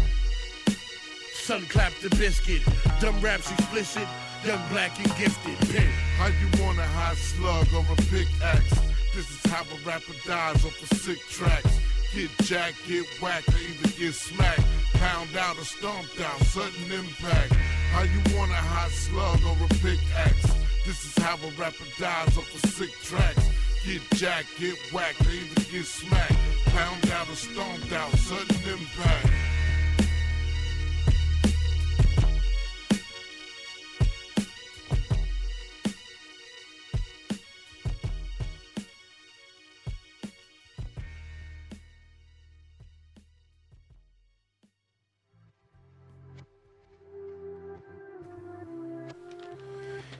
Sun clap the biscuit, dumb raps explicit, young black and gifted. Pin. How you want a hot slug or a pickaxe? This is how a rapper dies off of sick tracks. Get jacked, get whacked, or either get smacked. Pound out or stomped out, sudden impact. How you want a hot slug or a pickaxe? This is how a rapper dies off of sick tracks. Get jacked, get whacked, or either get smacked. Pound out or stomped out, sudden impact.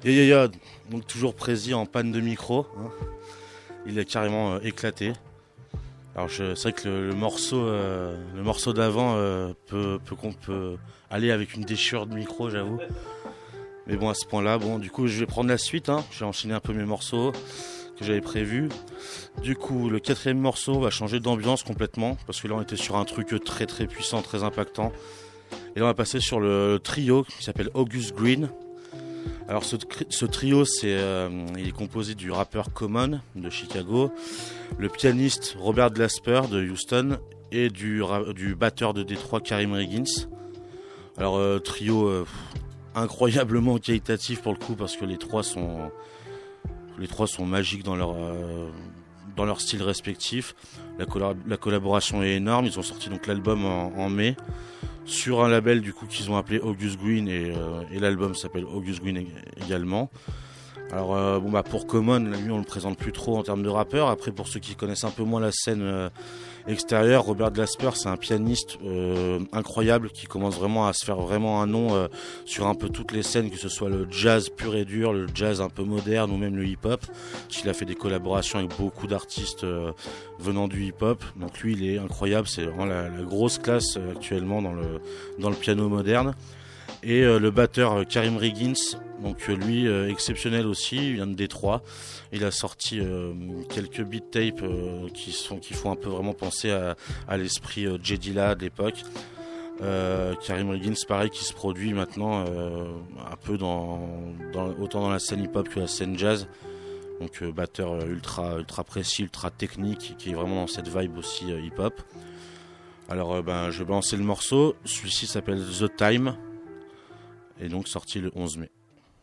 Yeah, donc toujours Prési en panne de micro. Hein. Il est carrément éclaté. Alors c'est vrai que le morceau d'avant peut aller avec une déchirure de micro, j'avoue. Mais bon, à ce point-là, du coup, je vais prendre la suite. Hein. Je vais enchaîner un peu mes morceaux que j'avais prévus. Du coup, le 4e morceau va changer d'ambiance complètement parce que là, on était sur un truc très très puissant, très impactant. Et là, on va passer sur le trio qui s'appelle August Green. Alors ce trio, il est composé du rappeur Common de Chicago, le pianiste Robert Glasper de Houston et du batteur de Détroit Karim Riggins. Alors trio incroyablement qualitatif pour le coup parce que les trois sont magiques dans leur style respectif. La collaboration est énorme. Ils ont sorti donc l'album en mai sur un label du coup qu'ils ont appelé August Green et l'album s'appelle August Green également. Alors pour Common, lui on le présente plus trop en termes de rappeur. Après pour ceux qui connaissent un peu moins la scène extérieure, Robert Glasper c'est un pianiste incroyable qui commence vraiment à se faire vraiment un nom sur un peu toutes les scènes, que ce soit le jazz pur et dur, le jazz un peu moderne ou même le hip-hop. Il a fait des collaborations avec beaucoup d'artistes venant du hip-hop. Donc lui il est incroyable, c'est vraiment la grosse classe actuellement dans le piano moderne. Et le batteur Karim Riggins, donc lui exceptionnel aussi, il vient de Détroit. Il a sorti quelques beat tapes qui font un peu vraiment penser à l'esprit J Dilla de l'époque. Karim Riggins, pareil, qui se produit maintenant un peu autant dans la scène hip-hop que la scène jazz. Donc batteur ultra précis, ultra technique, qui est vraiment dans cette vibe aussi hip-hop. Alors je vais balancer le morceau. Celui-ci s'appelle The Time. Et donc sorti le 11 mai.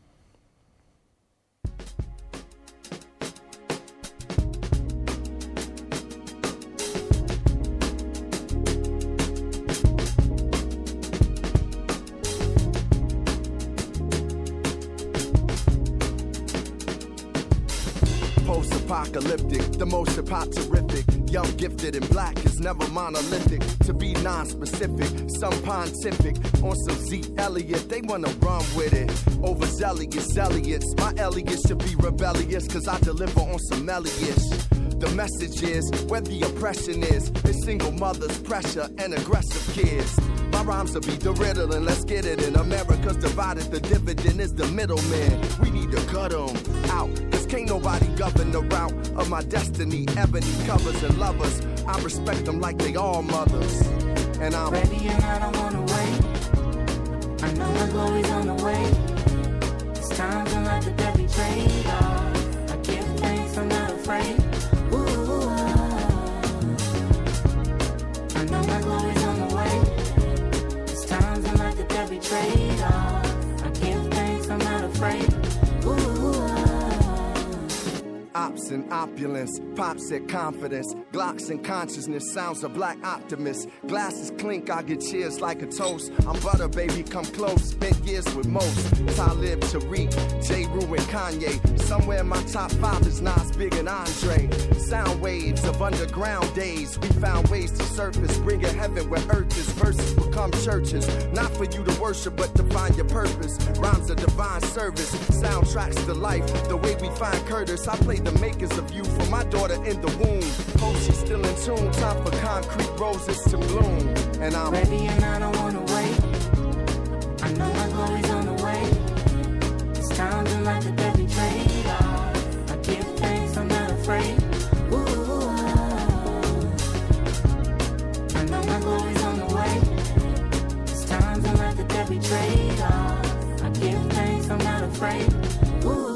Post-apocalyptic, the most hip-hop terrific. Young, gifted, and black is never monolithic. To be non-specific, some pontific. On some Zeke Elliott, they wanna run with it. Overzealous Elliots, my Elliot should be rebellious, cause I deliver on some Elliot. The message is, where the oppression is single mothers, pressure, and aggressive kids. My rhymes will be the riddle, and let's get it in. America's divided, the dividend is the middleman. We need to cut them out, cause can't nobody govern the route of my destiny. Ebony covers and lovers, I respect them like they all mothers. And I'm ready and I don't wanna wait. I know my glory's on the way. It's time to let the debt be traded off. I give thanks, I'm not afraid. Ooh, I know my glory's on the way. It's time to let the debt be traded off. I give thanks, I'm not afraid. Ops and opulence, pops at confidence, Glocks and consciousness, sounds of black optimists. Glasses clink, I get cheers like a toast. I'm butter, baby, come close. Spent years with most. Talib, Tariq, J. Rue, and Kanye. Somewhere in my top 5 is Nas, Big, and Andre. Sound waves of underground days. We found ways to surface, bringing heaven where earth is. Verses become churches, not for you to worship, but to find your purpose. Rhymes are divine service, soundtracks to life. The way we find Curtis, I played the makers of you for my daughter in the womb. Hope she's still in tune, time for concrete roses to bloom. And I'm ready and I don't wanna wait. I know my glory's on the way. It's time to let the debt be traded off. I give thanks, I'm not afraid. Ooh, I know my glory's on the way. It's time to let the debt be traded off. I give thanks, I'm not afraid. Ooh.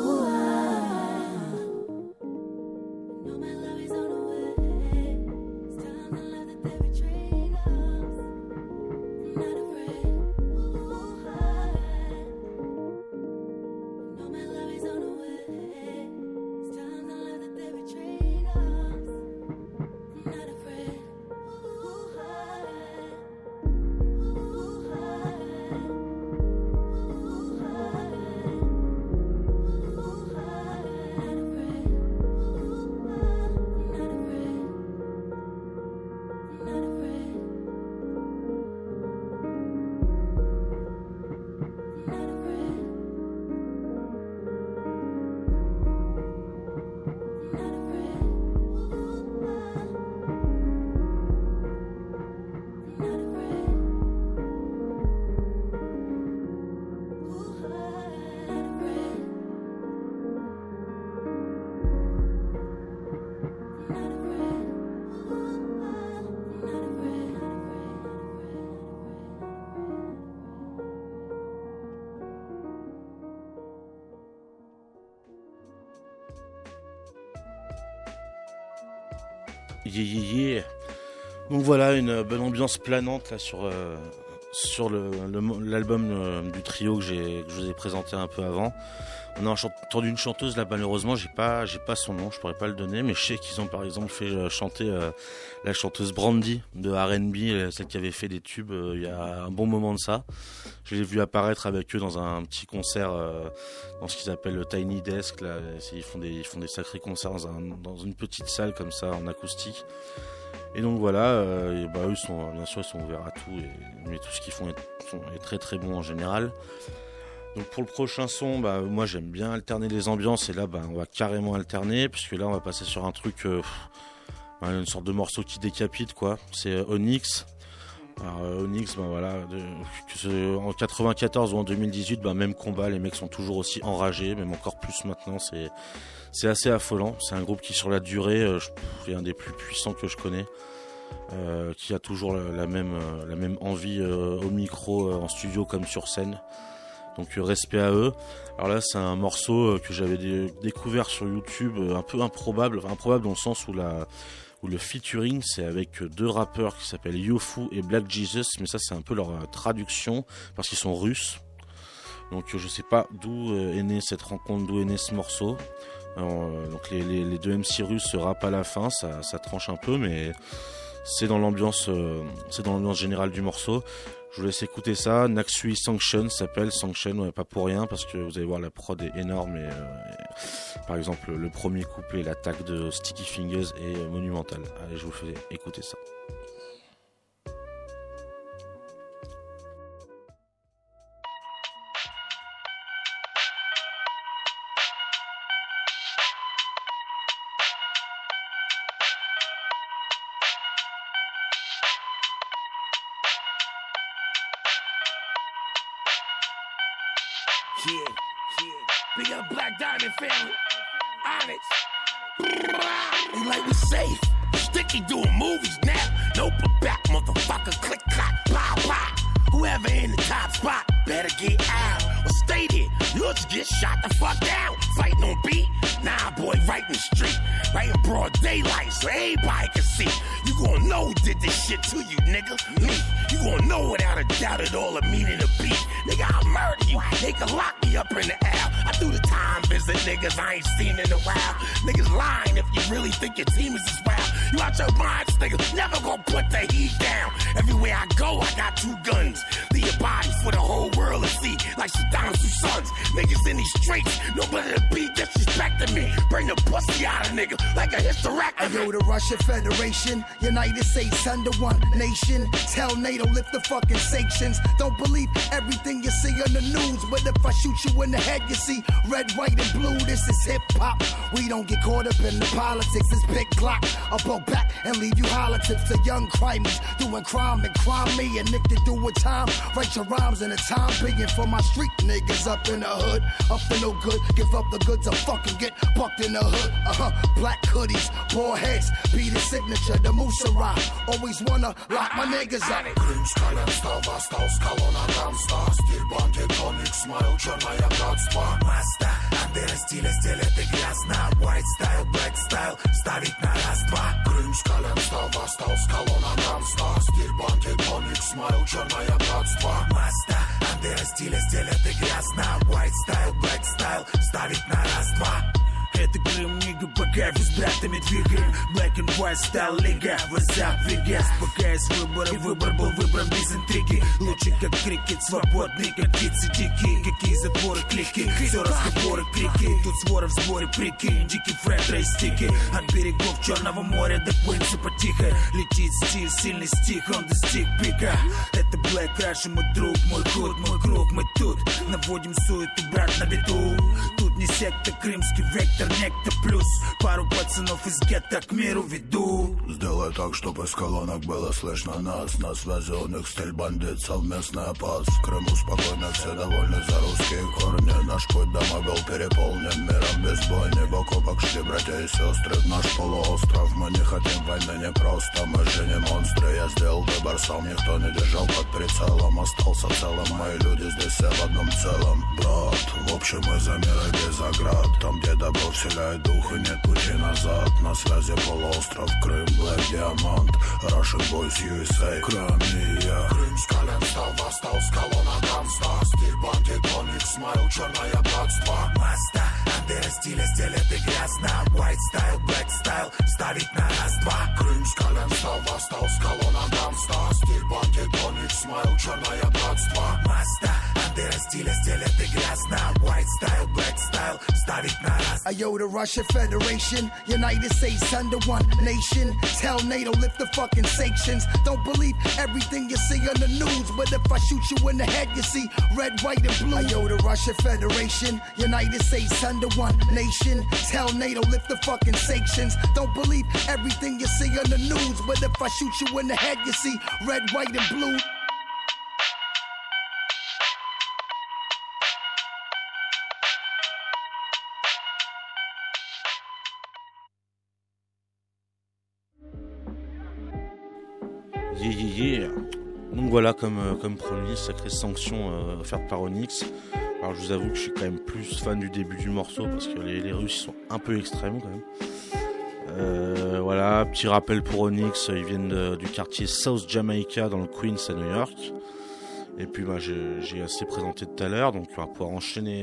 Yeah. Donc voilà, une bonne ambiance planante là sur l'album du trio que je vous ai présenté un peu avant. On a entendu une chanteuse là, malheureusement j'ai pas son nom, je pourrais pas le donner, mais je sais qu'ils ont par exemple fait chanter la chanteuse Brandy de R&B, celle qui avait fait des tubes il y a un bon moment de ça. Je l'ai vu apparaître avec eux dans un petit concert dans ce qu'ils appellent le Tiny Desk là. Ils font des sacrés concerts dans une petite salle comme ça en acoustique. Et donc voilà, eux ils sont ouverts à tout, mais tout ce qu'ils font est très très bon en général. Donc pour le prochain son, moi j'aime bien alterner les ambiances, et là on va carrément alterner, puisque là on va passer sur un truc, une sorte de morceau qui décapite quoi. C'est Onyx. Alors Onyx, en 94 ou en 2018, même combat, les mecs sont toujours aussi enragés, même encore plus maintenant. C'est assez affolant. C'est un groupe qui sur la durée, est un des plus puissants que je connais. Qui a toujours la même envie au micro, en studio comme sur scène. Donc respect à eux. Alors là c'est un morceau que j'avais découvert sur YouTube, un peu improbable dans le sens où le featuring c'est avec deux rappeurs qui s'appellent Yofu et Black Jesus, mais ça c'est un peu leur traduction parce qu'ils sont russes. Donc je sais pas d'où est née cette rencontre, d'où est né ce morceau. Donc les deux MC russes se rappent à la fin, ça tranche un peu, mais c'est dans l'ambiance générale du morceau. Je vous laisse écouter ça. Naxui Sanction s'appelle Sanction, pas pour rien, parce que vous allez voir la prod est énorme et par exemple le premier couplet, l'attaque de Sticky Fingers est monumentale. Allez, je vous fais écouter ça. Big up Black Diamond family. Onyx. They like we safe. Sticky doing movies now. No back, motherfucker. Click, clack, pow, pow. Whoever in the top spot better get out or stay there. You'll just get shot the fuck down. Fighting on beat. Nah, boy, right in the street. Right in broad daylight so everybody can see. You gon' know who did this shit to you, nigga. Me. You gon' know without a doubt at all the meaning of beat. Nigga, I'll murder you. They can lock me up in the L. I do the time visit niggas I ain't seen in a while. Niggas lying if you really think your team is as wild. You out your minds, nigga. Never gon' put the heat down. Everywhere I go, I got two guns. Leave your body for the whole world to see. Like Saddam's two sons. Niggas in these streets. Nobody to be disrespecting me. Bring the pussy out of nigga like a hysterectomy. Yo, the Russian Federation, United States under one nation. Tell NATO lift the fucking sanctions. Don't believe everything you see on the news, but if I shoot you in the head, you see red, white, and blue. This is hip hop. We don't get caught up in the politics. It's big clock. I'll pull back and leave you hollow tips to young crimies doing crime and crime me. And if they do a time, write your rhymes in a time being for my street niggas up in the hood. Up to no good, give up the goods or fucking get bucked in the hood. Black hoodies, bald heads, be the signature, the Musara. Always wanna lock my niggas up. Крымс колен стал, восстал с колонна рамста. Стиль банки, тоник, смайл, черное братство. Маста, андера стиля, стелет и грязно. White style, black style, ставить на раз-два. Крымс колен стал, восстал с колонна рамста. Стиль банки, тоник, смайл, черное братство. Маста, андера стиля, стелет и грязно. White style, black style, ставить на раз-два. Это Крым, нига, по кайфу с братами двигаем. Black and white стайл лига, WhatsApp, Vegas. Пока есть выборы, выбор был выбран без интриги. Лучше как крикет, свободный, как птицы дикие. Какие затворы, клики, все разговоры, крики. Тут свора в сборе, прикинь. Дикий фред, рейстики. От берегов Черного моря до принципа тихо. Летит стиль, сильный стих, он достиг пика. Это Black Rush, мой друг, мой худ, мой круг. Мы тут наводим суету, брат, на беду. Тут не секта, крымский вектор, некто плюс. Пару пацанов из гетто к миру веду. Сделай так, чтобы с колонок было слышно нас. На связи у них стиль бандит, совместный опас. В Крыму спокойно, все довольны за русские корни. Наш путь домой был переполнен миром без бойни. Бок о бок шли братья и сестры в наш полуостров. Мы не хотим войны, не просто, мы же не монстры. Я сделал выбор сам, никто не держал под прицелом остался целым. Мои люди здесь все в одном целом, брат. В общем, мы за мир и без оград. Там, где добро вселяет дух и нет пути назад. На связи полуостров Крым, Black Diamond, Russian Boys, USA, Кромия. Крым с колен встал, восстал с колонна гангста. Стиль бандит, смайл, черное братство. Маста, андера стиля стелет и грязно. White style, black style, ставить на раз-два. Крым с колен встал, восстал с колонна гангста. Стиль бандит, смайл, черное братство. Маста, андера стиля стелет и грязно. White style, black style, ставить на раз. Yo, the Russian Federation, United States under one nation. Tell NATO, lift the fucking sanctions. Don't believe everything you see on the news, but if I shoot you in the head, you see red, white, and blue. Yo, the Russian Federation, United States under one nation. Tell NATO, lift the fucking sanctions. Don't believe everything you see on the news, but if I shoot you in the head, you see red, white, and blue. Donc voilà, comme promis, sacrée sanction offerte par Onyx. Alors je vous avoue que je suis quand même plus fan du début du morceau parce que les Russes sont un peu extrêmes quand même. Voilà, petit rappel pour Onyx, ils viennent du quartier South Jamaica dans le Queens à New York. Et puis j'ai assez présenté tout à l'heure, donc on va pouvoir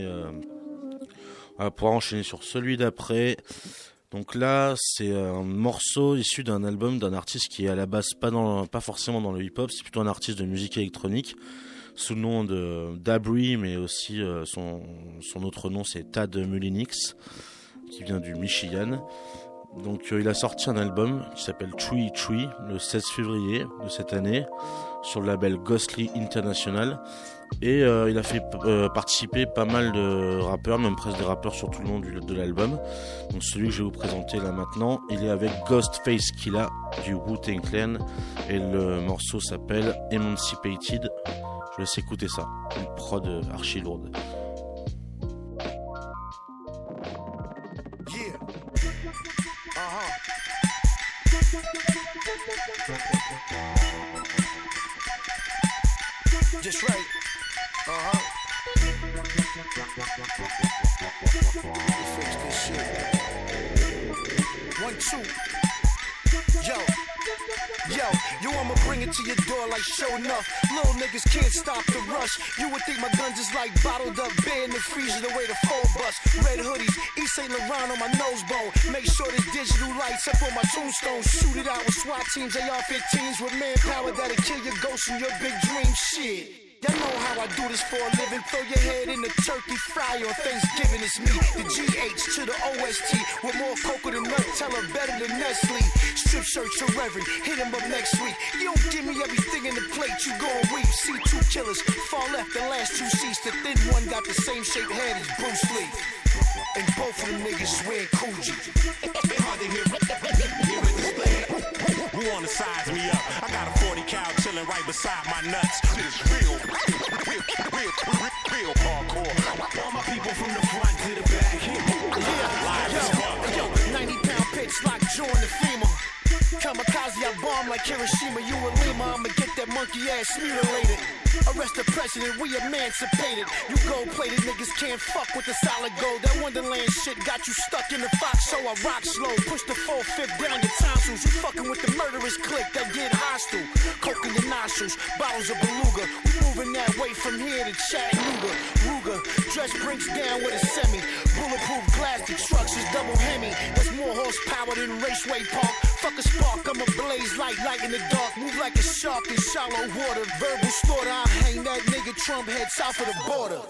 enchaîner sur celui d'après. Donc là, c'est un morceau issu d'un album d'un artiste qui est à la base pas forcément dans le hip-hop, c'est plutôt un artiste de musique électronique sous le nom de Dabri, mais aussi son autre nom c'est Tad Mullinix, qui vient du Michigan. Donc il a sorti un album qui s'appelle Tree Tree le 16 février de cette année sur le label Ghostly International. Et il a fait participer pas mal de rappeurs, même presque des rappeurs sur tout le long de l'album. Donc celui que je vais vous présenter là maintenant, il est avec Ghostface Killah du Wu-Tang Clan et le morceau s'appelle Emancipated. Je vous laisse écouter ça, une prod archi lourde. Just right. Fix this shit. 1, 2. Yo, I'ma bring it to your door like show enough. Little niggas can't stop the rush. You would think my gun just like bottled up beer in the freezer the way the phone bust. Red hoodies, East St. Laurent on my nose bone. Make sure there's digital lights up on my tombstone. Shoot it out with SWAT teams, AR-15s with manpower that'll kill your ghost and your big dream shit. Y'all know how I do this for a living. Throw your head in the turkey fryer on Thanksgiving. It's me, the GH to the OST. With more cocoa than Nutella, better than Nestle. Strip search your reverend, hit him up next week. You don't give me everything in the plate, you gon' weep. See two killers, far left, the last two seats. The thin one got the same shaped head as Bruce Lee. And both of them niggas wearing Coogee. Who wanna size me up? I got a 40 cal chillin' right beside my nuts. It's real hardcore. All my people from the front to the back. Yo, 90-pound pitch like Jordan the FEMA. Kamikaze, I bomb like Hiroshima, you and Lima. I'ma get that monkey ass mutilated. Arrest the president, we emancipated. You gold-plated niggas can't fuck with the solid gold. That Wonderland shit got you stuck in the fox, so I rock slow. Push the 4/5 down your tonsils. You fucking with the murderous clique that get hostile. Coke in your nostrils, bottles of beluga. We moving that way from here to Chattanooga. Ruger, dress brinks down with a semi. Bulletproof glass, the trucks is double Hemi. That's more horsepower than Raceway Park. Fuck a spark, I'm a blaze light in the dark. Move like a shark in shallow water. Verbal slaughter, I'll hang that nigga Trump head south of the border.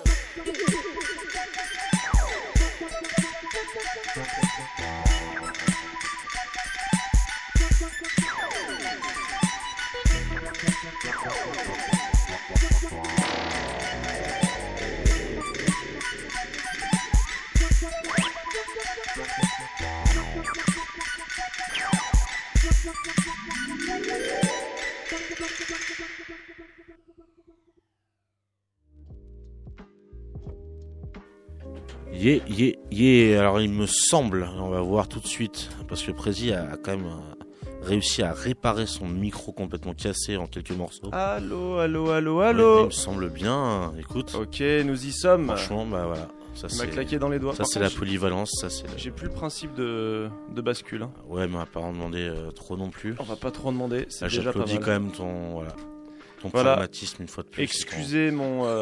Alors il me semble, on va voir tout de suite, parce que Prési a quand même réussi à réparer son micro complètement cassé en quelques morceaux. Allô. Il me semble bien, écoute. Ok, nous y sommes. Franchement, bah voilà. Ça, il m'a claqué dans les doigts. Ça, c'est la polyvalence. J'ai plus le principe de bascule. Hein. Ouais, mais on va pas en demander trop non plus. On va pas trop en demander, c'est déjà pas mal. J'applaudis quand même ton pragmatisme une fois de plus. Excusez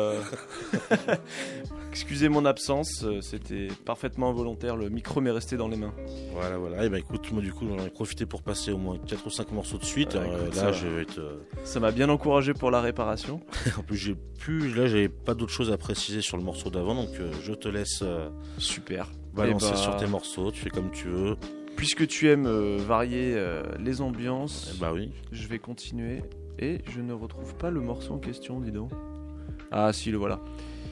mon absence, c'était parfaitement involontaire, le micro m'est resté dans les mains. Voilà. Et bah écoute, moi du coup j'en ai profité pour passer au moins 4 ou 5 morceaux de suite. Ça m'a bien encouragé pour la réparation. En plus j'avais pas d'autre chose à préciser sur le morceau d'avant, donc je te laisse super balancer sur tes morceaux, tu fais comme tu veux. Puisque tu aimes varier les ambiances, bah oui. Je vais continuer et je ne retrouve pas le morceau en question, dis donc. Ah si, le voilà.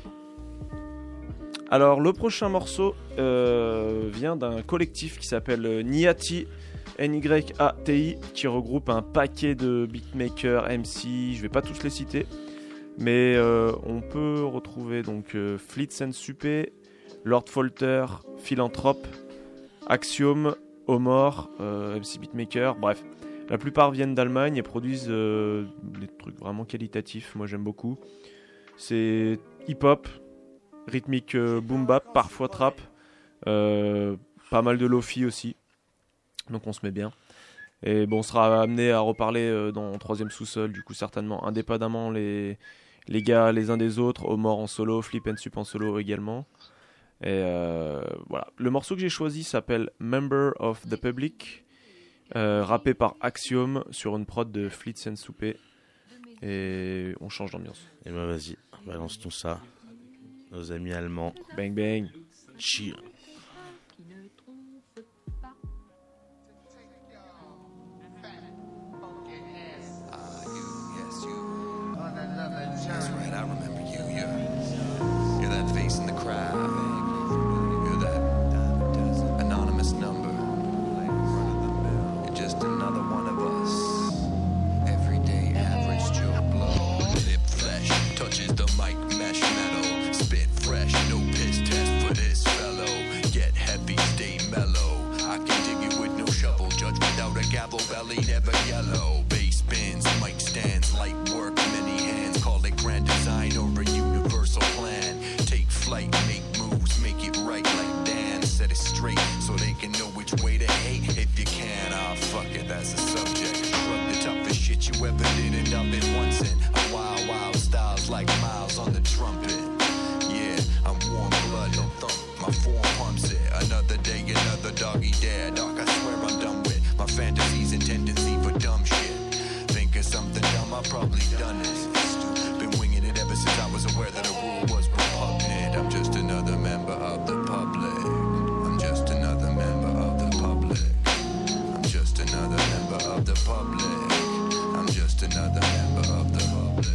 Alors le prochain morceau vient d'un collectif qui s'appelle Nyati, Nyati, qui regroupe un paquet de beatmakers, MC, je vais pas tous les citer, mais on peut retrouver donc Flits and Supé, Lord Folter, Philanthrope, Axiom, Omor, MC Beatmaker, bref. La plupart viennent d'Allemagne et produisent des trucs vraiment qualitatifs, moi j'aime beaucoup. C'est hip-hop, rythmique boom bap, parfois trap, pas mal de lofi aussi, donc on se met bien. Et bon, on sera amené à reparler dans Troisième Sous-Sol, du coup certainement, indépendamment les gars les uns des autres, Omor en solo, Flip and Sup en solo également. Et voilà, le morceau que j'ai choisi s'appelle Member of the Public, rappé par Axiom sur une prod de Flits and Soupé. Et on change d'ambiance. Et bah vas-y, balance tout ça. Nos amis allemands. Bang bang. Cheer. That's right, I remember you. You're that face in the crowd. You're that anonymous number. You're just another one of us. Everyday average Joe Blow. Lip flesh touches the mic mesh metal. Spit fresh, no piss test for this fellow. Get heavy, stay mellow. I can dig it with no shovel. Judge without a gavel, belly never yellow. Bass bins, mic stands, light work, many hands. Call it grand design or a universal plan. Take flight, make moves, make it right like Dan. Set it straight so they can know which way to hate. If you can, fuck it, that's the subject. Shrug the toughest shit you ever did and done it once in a wild, wild styles like Miles on the trumpet. Yeah, I'm warm blood, no thump, my form pumps it. Another day, another doggy dare. Dog, I swear I'm done with my fantasies and tendency for dumb shit. Think of something dumb, I've probably done it. Been winging it ever since I was aware that a rule was repugnant. I'm just another member of the public. I'm just another member of the public. I'm just another member of the public. I'm just another member of the public.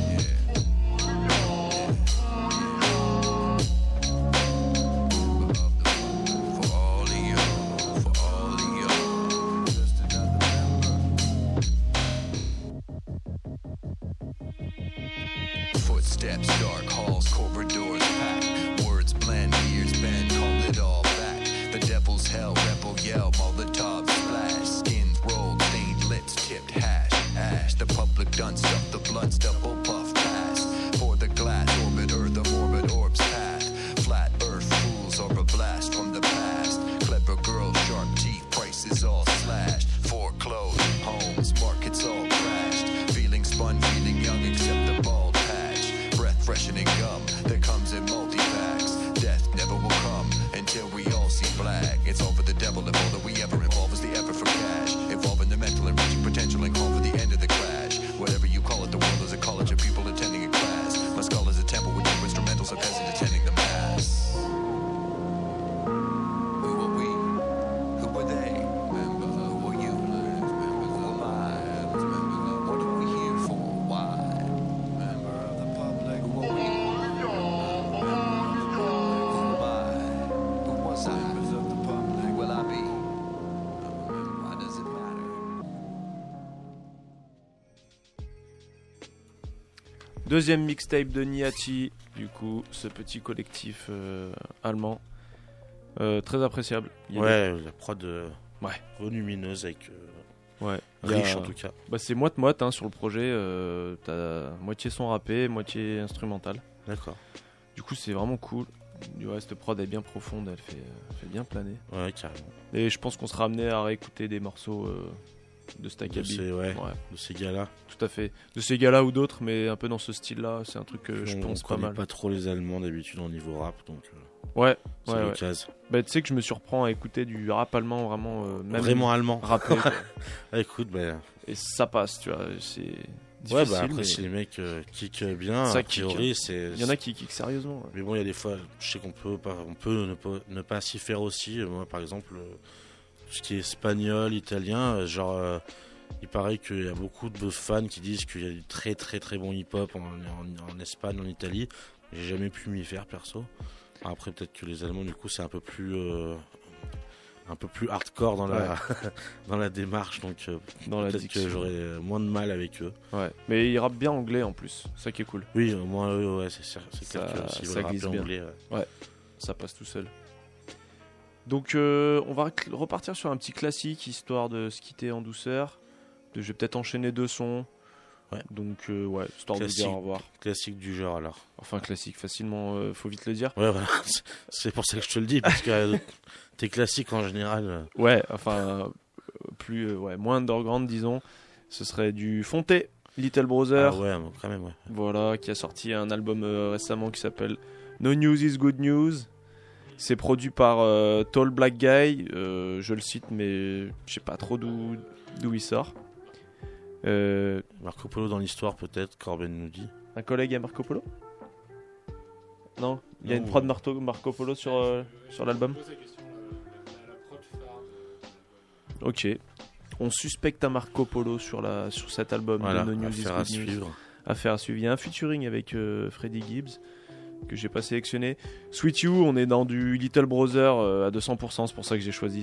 Footsteps, dark halls, corridors packed. Words blend, ears bend, call it all back. The devil's hell, rebel yell, Molotov splash. Skins rolled, stained lips, tipped hash. Ash, the public done stuff, the blood's double puff pass. For the glass, orbit earth, the morbid orbs path. Flat earth, fools are a blast from the past. Clever girls, sharp teeth, prices all slashed. Foreclosed, homes, markets all crashed. Feeling spun, feeling young, except the bald patch. Breath freshening gum that comes in multi-packs. Death never will come until we all see black. It's all for the devil if all that we ever involve is the effort for cash. Evolving the mental and reaching potential and call for the end of the crash. Whatever you call it, the world is a college of people attending a class. My skull is a temple with no instrumentals of peasant attending the mass. Who are we? Who are they? Remember, who are you? Who am I? What are we here for? Why? Member of the public. Who are we? Who am I? Who was I? Members of the public. Who will I be? Why does it matter? Deuxième mixtape de Nyati, du coup, ce petit collectif allemand, très appréciable. Ouais, la prod volumineuse avec Ouais. riche en tout cas. Bah, c'est moite-moite hein, sur le projet. T'as moitié son rappé, moitié instrumental. D'accord. Du coup, c'est vraiment cool. Du reste, prod est bien profonde, elle fait bien planer. Ouais, carrément. Et je pense qu'on sera amené à réécouter des morceaux de Staccabi. De ces gars-là. Tout à fait. De ces gars-là ou d'autres, mais un peu dans ce style-là, c'est un truc que je pense pas mal. On connaît pas trop les Allemands d'habitude au niveau rap, donc. Ouais. C'est l'occasion. Bah, tu sais que je me surprends à écouter du rap allemand vraiment. Même vraiment allemand. Rappé. Écoute, et ça passe, tu vois. C'est. Ouais, bah après, si les mecs kickent bien, ça a priori, c'est. Il y en a qui kickent sérieusement. Ouais. Mais bon, il y a des fois, je sais qu'on peut ne pas s'y faire aussi. Moi, par exemple, tout ce qui est espagnol, italien, il paraît qu'il y a beaucoup de fans qui disent qu'il y a du très très très bon hip-hop en Espagne, en Italie. J'ai jamais pu m'y faire perso. Après, peut-être que les Allemands, du coup, c'est un peu plus hardcore dans la démarche, donc peut-être que j'aurais moins de mal avec eux. Ouais, mais ils rappent bien anglais en plus, ça qui est cool. Oui, au moins ouais, c'est clair que s'ils veulent rapper anglais, ouais, ça passe tout seul. Donc on va repartir sur un petit classique histoire de se quitter en douceur. Je vais peut-être enchaîner 2 sons. Ouais. Donc histoire de vous dire au revoir. Classique du genre alors. Enfin classique, facilement, faut vite le dire. Ouais, voilà. C'est pour ça que je te le dis, parce que tes classiques en général. Ouais, enfin moins underground disons. Ce serait du Fonté, Little Brother. Ah ouais, quand même ouais. Voilà, qui a sorti un album récemment qui s'appelle No News is Good News. C'est produit par Tall Black Guy. Je le cite, mais je sais pas trop d'où il sort. Marco Polo dans l'histoire peut-être, Corben nous dit. Un collègue à Marco Polo ? Non, il y a une prod Marco Polo sur l'album. Ok. On suspecte un Marco Polo sur cet album de No News is Good News. Affaire à suivre. Il y a un featuring avec Freddie Gibbs que j'ai pas sélectionné. Sweet You, on est dans du Little Brother à 200%, c'est pour ça que j'ai choisi.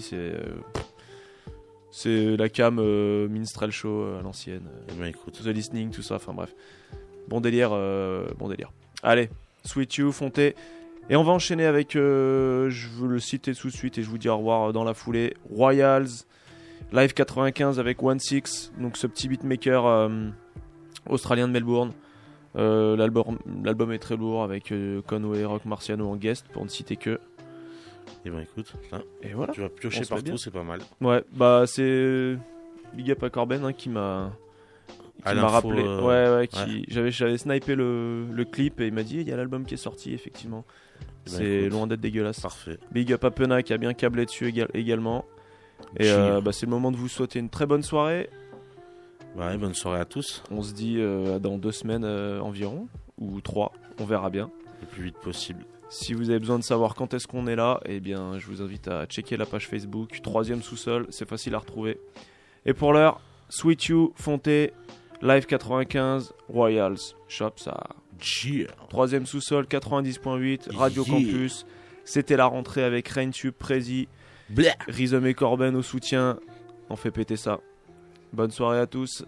C'est la cam Minstrel Show à l'ancienne. The Listening, tout ça, enfin bref. Bon délire. Allez, Sweet You, Fonté. Et on va enchaîner avec, je veux le citer tout de suite et je vous dis au revoir dans la foulée. Royals, Live 95 avec 1-6, donc ce petit beatmaker australien de Melbourne. L'album est très lourd avec Conway, Rock Marciano en guest, pour ne citer que. Et ben écoute, et voilà, tu vas piocher partout, c'est pas mal. Ouais, bah c'est Big Up à Corben qui m'a rappelé. J'avais snipé le clip et il m'a dit il y a l'album qui est sorti effectivement. C'est loin d'être dégueulasse. Parfait. Big Up à Pena qui a bien câblé dessus également. Et c'est le moment de vous souhaiter une très bonne soirée. Ouais, bonne soirée à tous. On se dit dans 2 semaines environ ou 3, on verra bien. Le plus vite possible. Si vous avez besoin de savoir quand est-ce qu'on est là, eh bien, je vous invite à checker la page Facebook, 3e sous-sol, c'est facile à retrouver. Et pour l'heure, Sweet You, Fonté, Live 95, Royals, Shop ça. 3e sous-sol, 90.8, Radio Campus. C'était la rentrée avec Raintube, Prési, Rhizome et Corben au soutien. On fait péter ça. Bonne soirée à tous.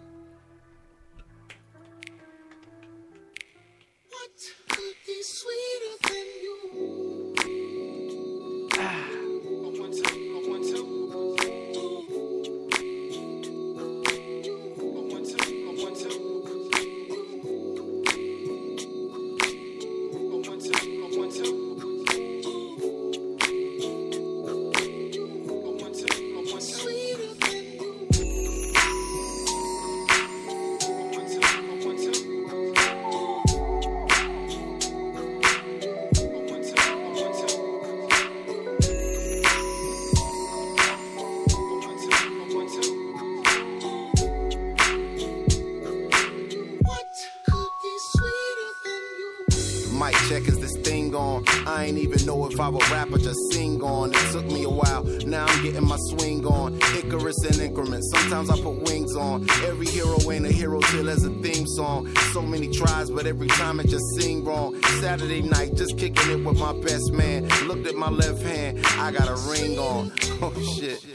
If I were rapper, just sing on. It took me a while, now I'm getting my swing on. Icarus in increments, sometimes I put wings on. Every hero ain't a hero till there's a theme song. So many tries, but every time it just sing wrong. Saturday night, just kicking it with my best man. Looked at my left hand, I got a ring on. Oh shit.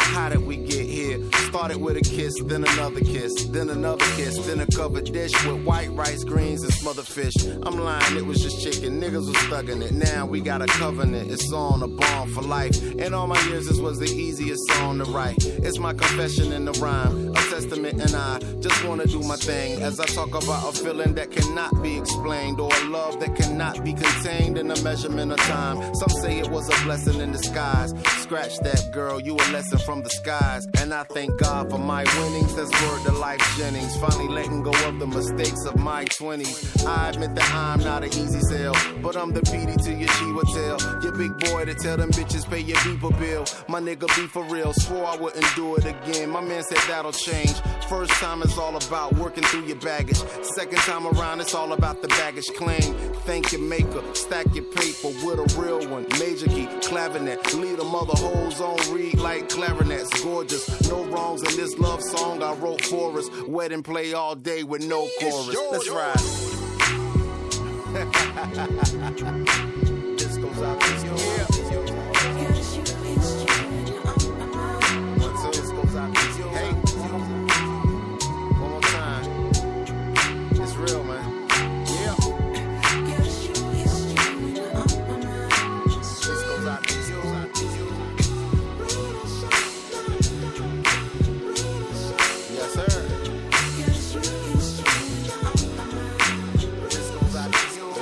How did we get here? Started with a kiss, then another kiss, then another kiss, then a covered dish with white rice, greens, and smothered fish. I'm lying, it was just chicken. Niggas was thugging it. Now we got a covenant. It's on a bond for life. In all my years, this was the easiest song to write. It's my confession in the rhyme, a testament, and I just wanna do my thing as I talk about a feeling that cannot be explained, or a love that cannot be contained in a measurement of time. Some say it was a blessing in disguise. Scratch that, girl, you a lesson from the skies. And I thank God for my winnings. That's word to Life Jennings. Finally letting go of the mistakes of my 20s. I admit that I'm not an easy sell, but I'm the PD to your Chiwa tell. Your big boy to tell them bitches pay your beeper bill. My nigga be for real, swore I wouldn't do it again. My man said that'll change. First time is all about working through your baggage. Second time around, it's all about the baggage claim. Thank your maker, stack your paper with a real one. Major key, clavinet, lead a mother hoes on read like clarinets. Gorgeous, no wrongs in this love song I wrote for us. Wedding play all day with no chorus. Let's ride. This goes out to you. This goes out to you. Hey, one more time. It's real, man. Yeah. This goes out to you. Yes, sir. This goes out to you.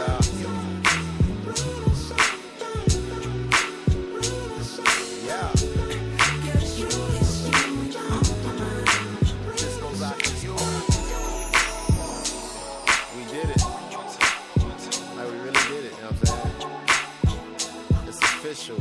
Yeah. This goes out to you. We did it. Like, we really did it, you know what I'm saying? It's official.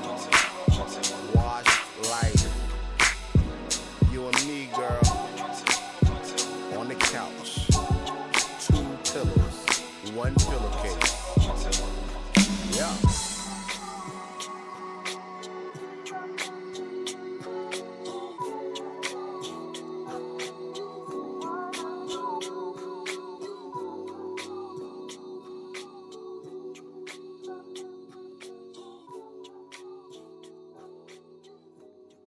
Washed life. You and me, girl. On the couch. 2 pillows. 1 pillowcase. Yeah.